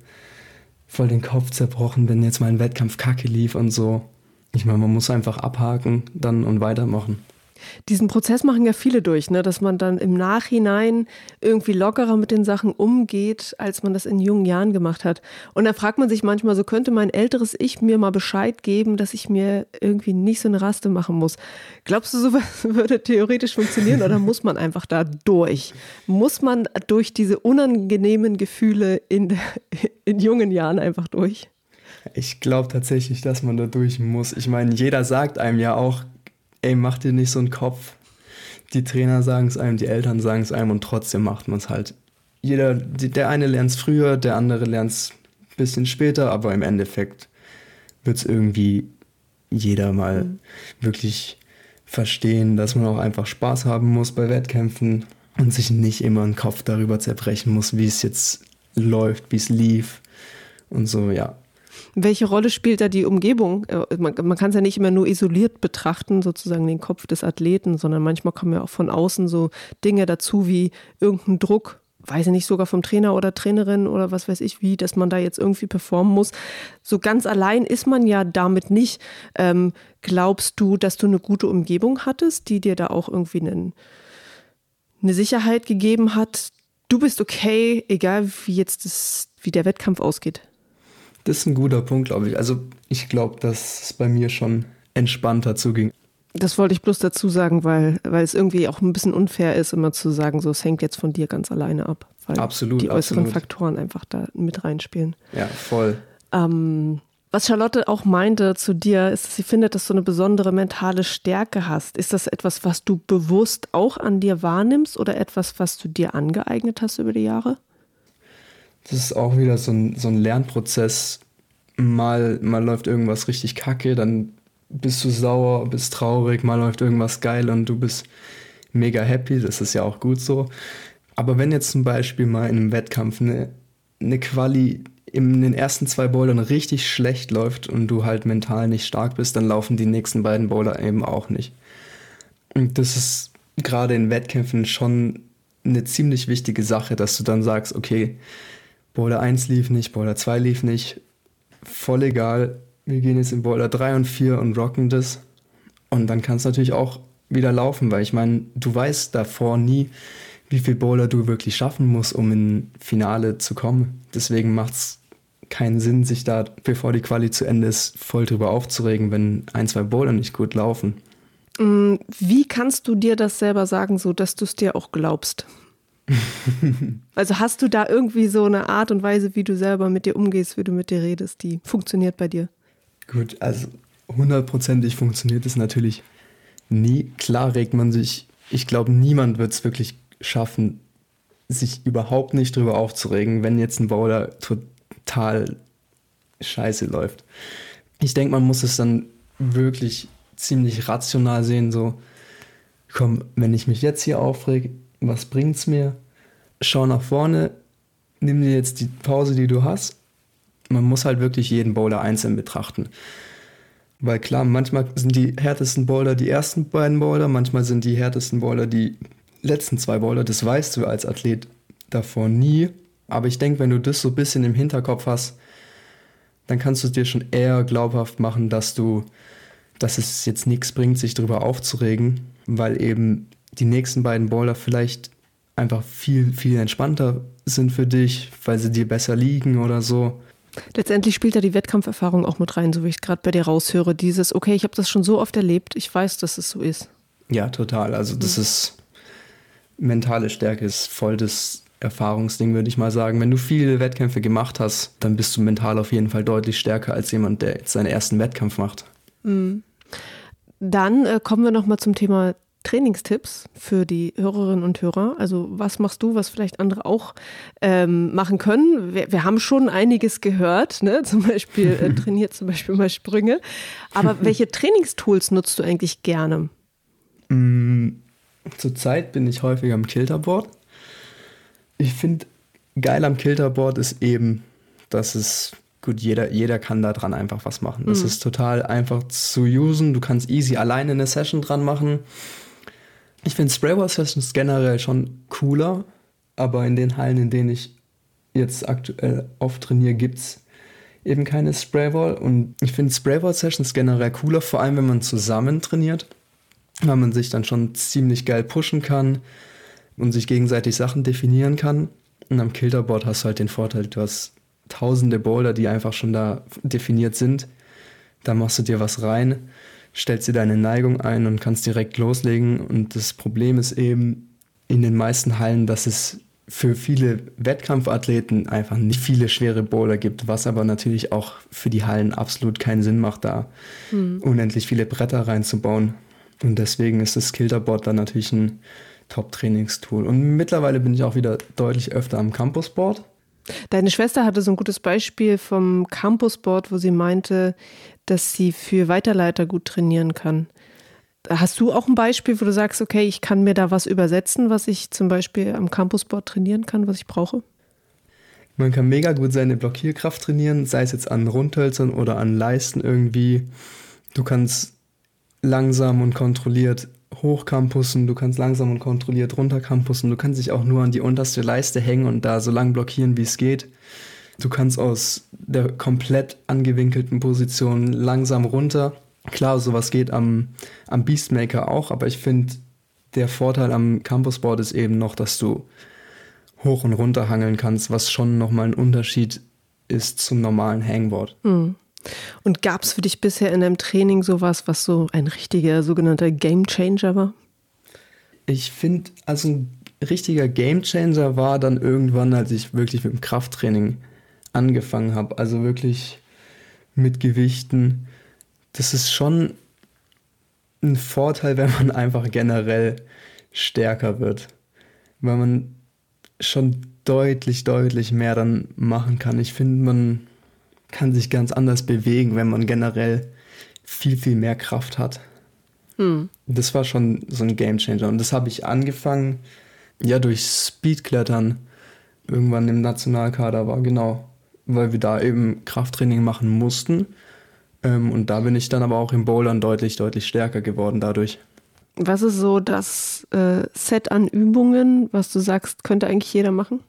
den Kopf zerbrochen, wenn jetzt mal ein Wettkampf kacke lief und so. Ich meine, man muss einfach abhaken dann und weitermachen. Diesen Prozess machen ja viele durch, ne? Dass man dann im Nachhinein irgendwie lockerer mit den Sachen umgeht, als man das in jungen Jahren gemacht hat. Und da fragt man sich manchmal, so könnte mein älteres Ich mir mal Bescheid geben, dass ich mir irgendwie nicht so eine Raste machen muss. Glaubst du, sowas würde theoretisch funktionieren oder muss man einfach da durch? Muss man durch diese unangenehmen Gefühle in jungen Jahren einfach durch? Ich glaube tatsächlich, dass man da durch muss. Ich meine, jeder sagt einem ja auch, ey, mach dir nicht so einen Kopf. Die Trainer sagen es einem, die Eltern sagen es einem und trotzdem macht man es halt. Der eine lernt es früher, der andere lernt es ein bisschen später, aber im Endeffekt wird es irgendwie jeder mal wirklich verstehen, dass man auch einfach Spaß haben muss bei Wettkämpfen und sich nicht immer einen Kopf darüber zerbrechen muss, wie es jetzt läuft, wie es lief und so, ja. Welche Rolle spielt da die Umgebung? Man kann es ja nicht immer nur isoliert betrachten, sozusagen den Kopf des Athleten, sondern manchmal kommen ja auch von außen so Dinge dazu wie irgendein Druck, weiß ich nicht, sogar vom Trainer oder Trainerin oder was weiß ich wie, dass man da jetzt irgendwie performen muss. So ganz allein ist man ja damit nicht. Glaubst du, dass du eine gute Umgebung hattest, die dir da auch irgendwie eine Sicherheit gegeben hat? Du bist okay, egal wie der Wettkampf ausgeht. Das ist ein guter Punkt, glaube ich. Also ich glaube, dass es bei mir schon entspannter zuging. Das wollte ich bloß dazu sagen, weil es irgendwie auch ein bisschen unfair ist, immer zu sagen, so es hängt jetzt von dir ganz alleine ab. Weil Absolut, die äußeren absolut. Faktoren einfach da mit reinspielen. Ja, voll. Was Charlotte auch meinte zu dir, ist, dass sie findet, dass du eine besondere mentale Stärke hast. Ist das etwas, was du bewusst auch an dir wahrnimmst oder etwas, was du dir angeeignet hast über die Jahre? Das ist auch wieder so ein Lernprozess. Mal läuft irgendwas richtig kacke, dann bist du sauer, bist traurig, mal läuft irgendwas geil und du bist mega happy, das ist ja auch gut so. Aber wenn jetzt zum Beispiel mal in einem Wettkampf eine Quali in den ersten 2 Bouldern richtig schlecht läuft und du halt mental nicht stark bist, dann laufen die nächsten beiden Boulder eben auch nicht. Und das ist gerade in Wettkämpfen schon eine ziemlich wichtige Sache, dass du dann sagst, okay, Boulder 1 lief nicht, Boulder 2 lief nicht, voll egal, wir gehen jetzt in Boulder 3 und 4 und rocken das. Und dann kann es natürlich auch wieder laufen, weil ich meine, du weißt davor nie, wie viel Boulder du wirklich schaffen musst, um in Finale zu kommen. Deswegen macht es keinen Sinn, sich da, bevor die Quali zu Ende ist, voll drüber aufzuregen, wenn 1, 2 Boulder nicht gut laufen. Wie kannst du dir das selber sagen, so dass du es dir auch glaubst? Also hast du da irgendwie so eine Art und Weise, wie du selber mit dir umgehst, wie du mit dir redest, die funktioniert bei dir? Gut, also 100%ig funktioniert es natürlich nie. Klar regt man sich, ich glaube, niemand wird es wirklich schaffen, sich überhaupt nicht drüber aufzuregen, wenn jetzt ein Boulder total scheiße läuft. Ich denke, man muss es dann wirklich ziemlich rational sehen, so, komm, wenn ich mich jetzt hier aufreg, was bringt's mir? Schau nach vorne, nimm dir jetzt die Pause, die du hast. Man muss halt wirklich jeden Boulder einzeln betrachten. Weil klar, manchmal sind die härtesten Boulder die ersten beiden Boulder, manchmal sind die härtesten Boulder die letzten 2 Boulder. Das weißt du als Athlet davor nie. Aber ich denke, wenn du das so ein bisschen im Hinterkopf hast, dann kannst du dir schon eher glaubhaft machen, dass es jetzt nichts bringt, sich darüber aufzuregen, weil eben die nächsten beiden Boulder vielleicht einfach viel, viel entspannter sind für dich, weil sie dir besser liegen oder so. Letztendlich spielt da die Wettkampferfahrung auch mit rein, so wie ich es gerade bei dir raushöre. Dieses, okay, ich habe das schon so oft erlebt, ich weiß, dass es so ist. Ja, total. Also das ist, mentale Stärke ist voll das Erfahrungsding, würde ich mal sagen. Wenn du viele Wettkämpfe gemacht hast, dann bist du mental auf jeden Fall deutlich stärker als jemand, der jetzt seinen ersten Wettkampf macht. Dann kommen wir nochmal zum Thema Trainingstipps für die Hörerinnen und Hörer. Also was machst du, was vielleicht andere auch machen können? Wir haben schon einiges gehört, ne? Zum Beispiel trainiert zum Beispiel mal Sprünge. Aber welche Trainingstools nutzt du eigentlich gerne? Zurzeit bin ich häufig am Kilterboard. Ich finde, geil am Kilterboard ist eben, dass es, gut, jeder kann da dran einfach was machen. Das ist total einfach zu usen. Du kannst easy alleine eine Session dran machen. Ich finde Spraywall-Sessions generell schon cooler, aber in den Hallen, in denen ich jetzt aktuell oft trainiere, gibt es eben keine Spraywall. Und ich finde Spraywall-Sessions generell cooler, vor allem wenn man zusammen trainiert, weil man sich dann schon ziemlich geil pushen kann und sich gegenseitig Sachen definieren kann. Und am Kilterboard hast du halt den Vorteil, du hast tausende Boulder, die einfach schon da definiert sind. Da machst du dir was rein, stellst dir deine Neigung ein und kannst direkt loslegen. Und das Problem ist eben in den meisten Hallen, dass es für viele Wettkampfathleten einfach nicht viele schwere Boulder gibt, was aber natürlich auch für die Hallen absolut keinen Sinn macht, da unendlich viele Bretter reinzubauen. Und deswegen ist das Skilterboard dann natürlich ein Top-Trainingstool. Und mittlerweile bin ich auch wieder deutlich öfter am Campusboard. Deine Schwester hatte so ein gutes Beispiel vom Campusboard, wo sie meinte, dass sie für Weiterleiter gut trainieren kann. Hast du auch ein Beispiel, wo du sagst, okay, ich kann mir da was übersetzen, was ich zum Beispiel am Campusboard trainieren kann, was ich brauche? Man kann mega gut seine Blockierkraft trainieren, sei es jetzt an Rundhölzern oder an Leisten irgendwie. Du kannst langsam und kontrolliert hochcampussen, du kannst langsam und kontrolliert runtercampussen, du kannst dich auch nur an die unterste Leiste hängen und da so lang blockieren, wie es geht. Du kannst aus der komplett angewinkelten Position langsam runter. Klar, sowas geht am Beastmaker auch, aber ich finde, der Vorteil am Campusboard ist eben noch, dass du hoch und runter hangeln kannst, was schon nochmal ein Unterschied ist zum normalen Hangboard. Mhm. Und gab es für dich bisher in deinem Training sowas, was so ein richtiger sogenannter Gamechanger war? Ich finde, also ein richtiger Gamechanger war dann irgendwann, als ich wirklich mit dem Krafttraining angefangen habe. Also wirklich mit Gewichten. Das ist schon ein Vorteil, wenn man einfach generell stärker wird. Weil man schon deutlich mehr dann machen kann. Ich finde, man kann sich ganz anders bewegen, wenn man generell viel mehr Kraft hat. Das war schon so ein Gamechanger. Und das habe ich angefangen, ja, durch Speedklettern irgendwann im Nationalkader war, genau. Weil wir da eben Krafttraining machen mussten. Und da bin ich dann aber auch im Bouldern deutlich stärker geworden dadurch. Was ist so das Set an Übungen, was du sagst, könnte eigentlich jeder machen?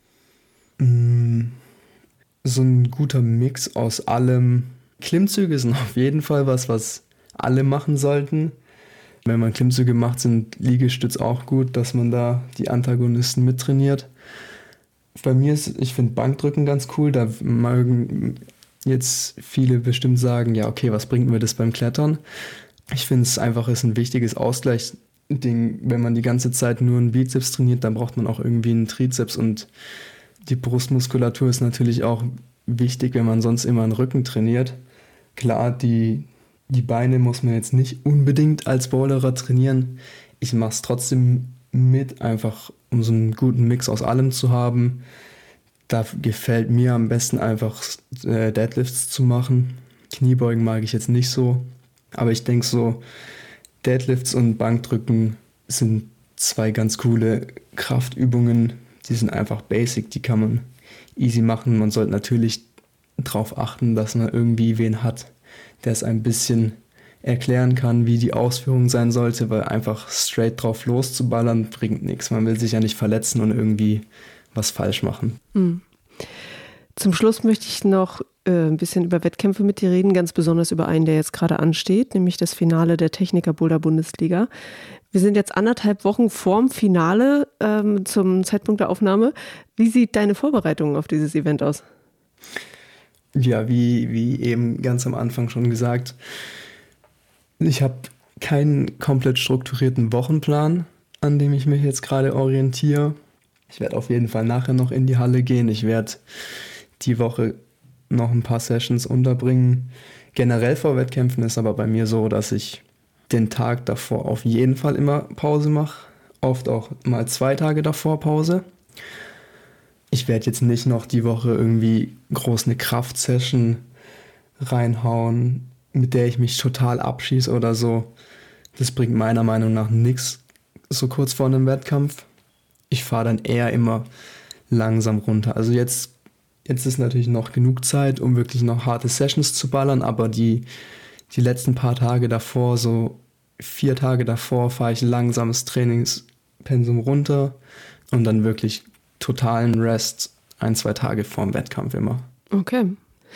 So ein guter Mix aus allem. Klimmzüge sind auf jeden Fall was alle machen sollten. Wenn man Klimmzüge macht, sind Liegestütz auch gut, dass man da die Antagonisten mittrainiert. Bei mir ich finde Bankdrücken ganz cool. Da mögen jetzt viele bestimmt sagen, ja okay, was bringt mir das beim Klettern? Ich finde es einfach ist ein wichtiges Ausgleichsding. Wenn man die ganze Zeit nur einen Bizeps trainiert, dann braucht man auch irgendwie einen Trizeps und die Brustmuskulatur ist natürlich auch wichtig, wenn man sonst immer einen Rücken trainiert. Klar, die Beine muss man jetzt nicht unbedingt als Boulderer trainieren. Ich mache es trotzdem mit, einfach um so einen guten Mix aus allem zu haben. Da gefällt mir am besten einfach Deadlifts zu machen. Kniebeugen mag ich jetzt nicht so. Aber ich denke so, Deadlifts und Bankdrücken sind zwei ganz coole Kraftübungen. Die sind einfach basic, die kann man easy machen. Man sollte natürlich darauf achten, dass man irgendwie wen hat, der es ein bisschen erklären kann, wie die Ausführung sein sollte, weil einfach straight drauf loszuballern bringt nichts. Man will sich ja nicht verletzen und irgendwie was falsch machen. Zum Schluss möchte ich noch ein bisschen über Wettkämpfe mit dir reden, ganz besonders über einen, der jetzt gerade ansteht, nämlich das Finale der Techniker Boulder Bundesliga. Wir sind jetzt 1,5 Wochen vorm Finale zum Zeitpunkt der Aufnahme. Wie sieht deine Vorbereitung auf dieses Event aus? Ja, wie eben ganz am Anfang schon gesagt, ich habe keinen komplett strukturierten Wochenplan, an dem ich mich jetzt gerade orientiere. Ich werde auf jeden Fall nachher noch in die Halle gehen. Ich werde die Woche noch ein paar Sessions unterbringen. Generell vor Wettkämpfen ist aber bei mir so, dass ich den Tag davor auf jeden Fall immer Pause mache. Oft auch mal 2 Tage davor Pause. Ich werde jetzt nicht noch die Woche irgendwie groß eine Kraftsession reinhauen, mit der ich mich total abschieße oder so. Das bringt meiner Meinung nach nichts so kurz vor einem Wettkampf. Ich fahre dann eher immer langsam runter. Also jetzt ist natürlich noch genug Zeit, um wirklich noch harte Sessions zu ballern, aber die letzten paar Tage davor, so 4 Tage davor, fahre ich langsames Trainingspensum runter und dann wirklich totalen Rest 1-2 Tage vorm Wettkampf immer. Okay.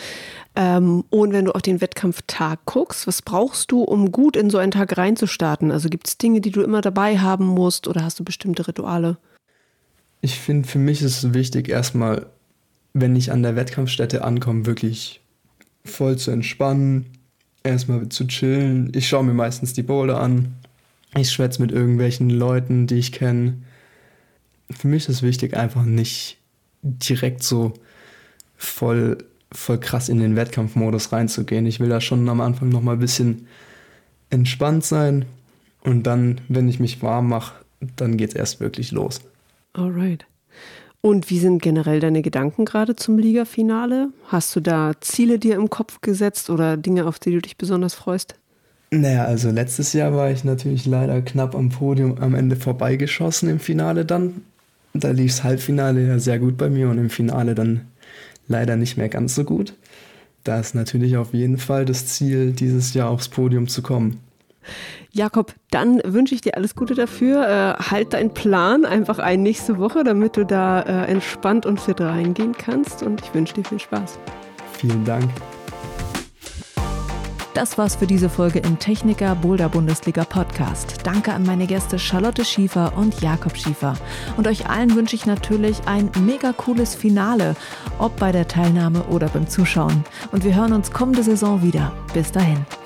Und wenn du auf den Wettkampftag guckst, was brauchst du, um gut in so einen Tag reinzustarten? Also gibt es Dinge, die du immer dabei haben musst oder hast du bestimmte Rituale? Ich finde, für mich ist es wichtig, erstmal, wenn ich an der Wettkampfstätte ankomme, wirklich voll zu entspannen, erstmal zu chillen. Ich schaue mir meistens die Boulder an. Ich schwätze mit irgendwelchen Leuten, die ich kenne. Für mich ist es wichtig, einfach nicht direkt so voll krass in den Wettkampfmodus reinzugehen. Ich will da schon am Anfang nochmal ein bisschen entspannt sein, Und dann, wenn ich mich warm mache, dann geht es erst wirklich los. Alright. Und wie sind generell deine Gedanken gerade zum Ligafinale? Hast du da Ziele dir im Kopf gesetzt oder Dinge, auf die du dich besonders freust? Naja, also letztes Jahr war ich natürlich leider knapp am Podium am Ende vorbeigeschossen im Finale dann. Da lief das Halbfinale ja sehr gut bei mir und im Finale dann leider nicht mehr ganz so gut. Da ist natürlich auf jeden Fall das Ziel, dieses Jahr aufs Podium zu kommen. Jakob, dann wünsche ich dir alles Gute dafür. Halt deinen Plan einfach ein nächste Woche, damit du da entspannt und fit reingehen kannst. Und ich wünsche dir viel Spaß. Vielen Dank. Das war's für diese Folge im Techniker Boulder Bundesliga Podcast. Danke an meine Gäste Charlotte Schiefer und Jakob Schiefer. Und euch allen wünsche ich natürlich ein mega cooles Finale, ob bei der Teilnahme oder beim Zuschauen. Und wir hören uns kommende Saison wieder. Bis dahin.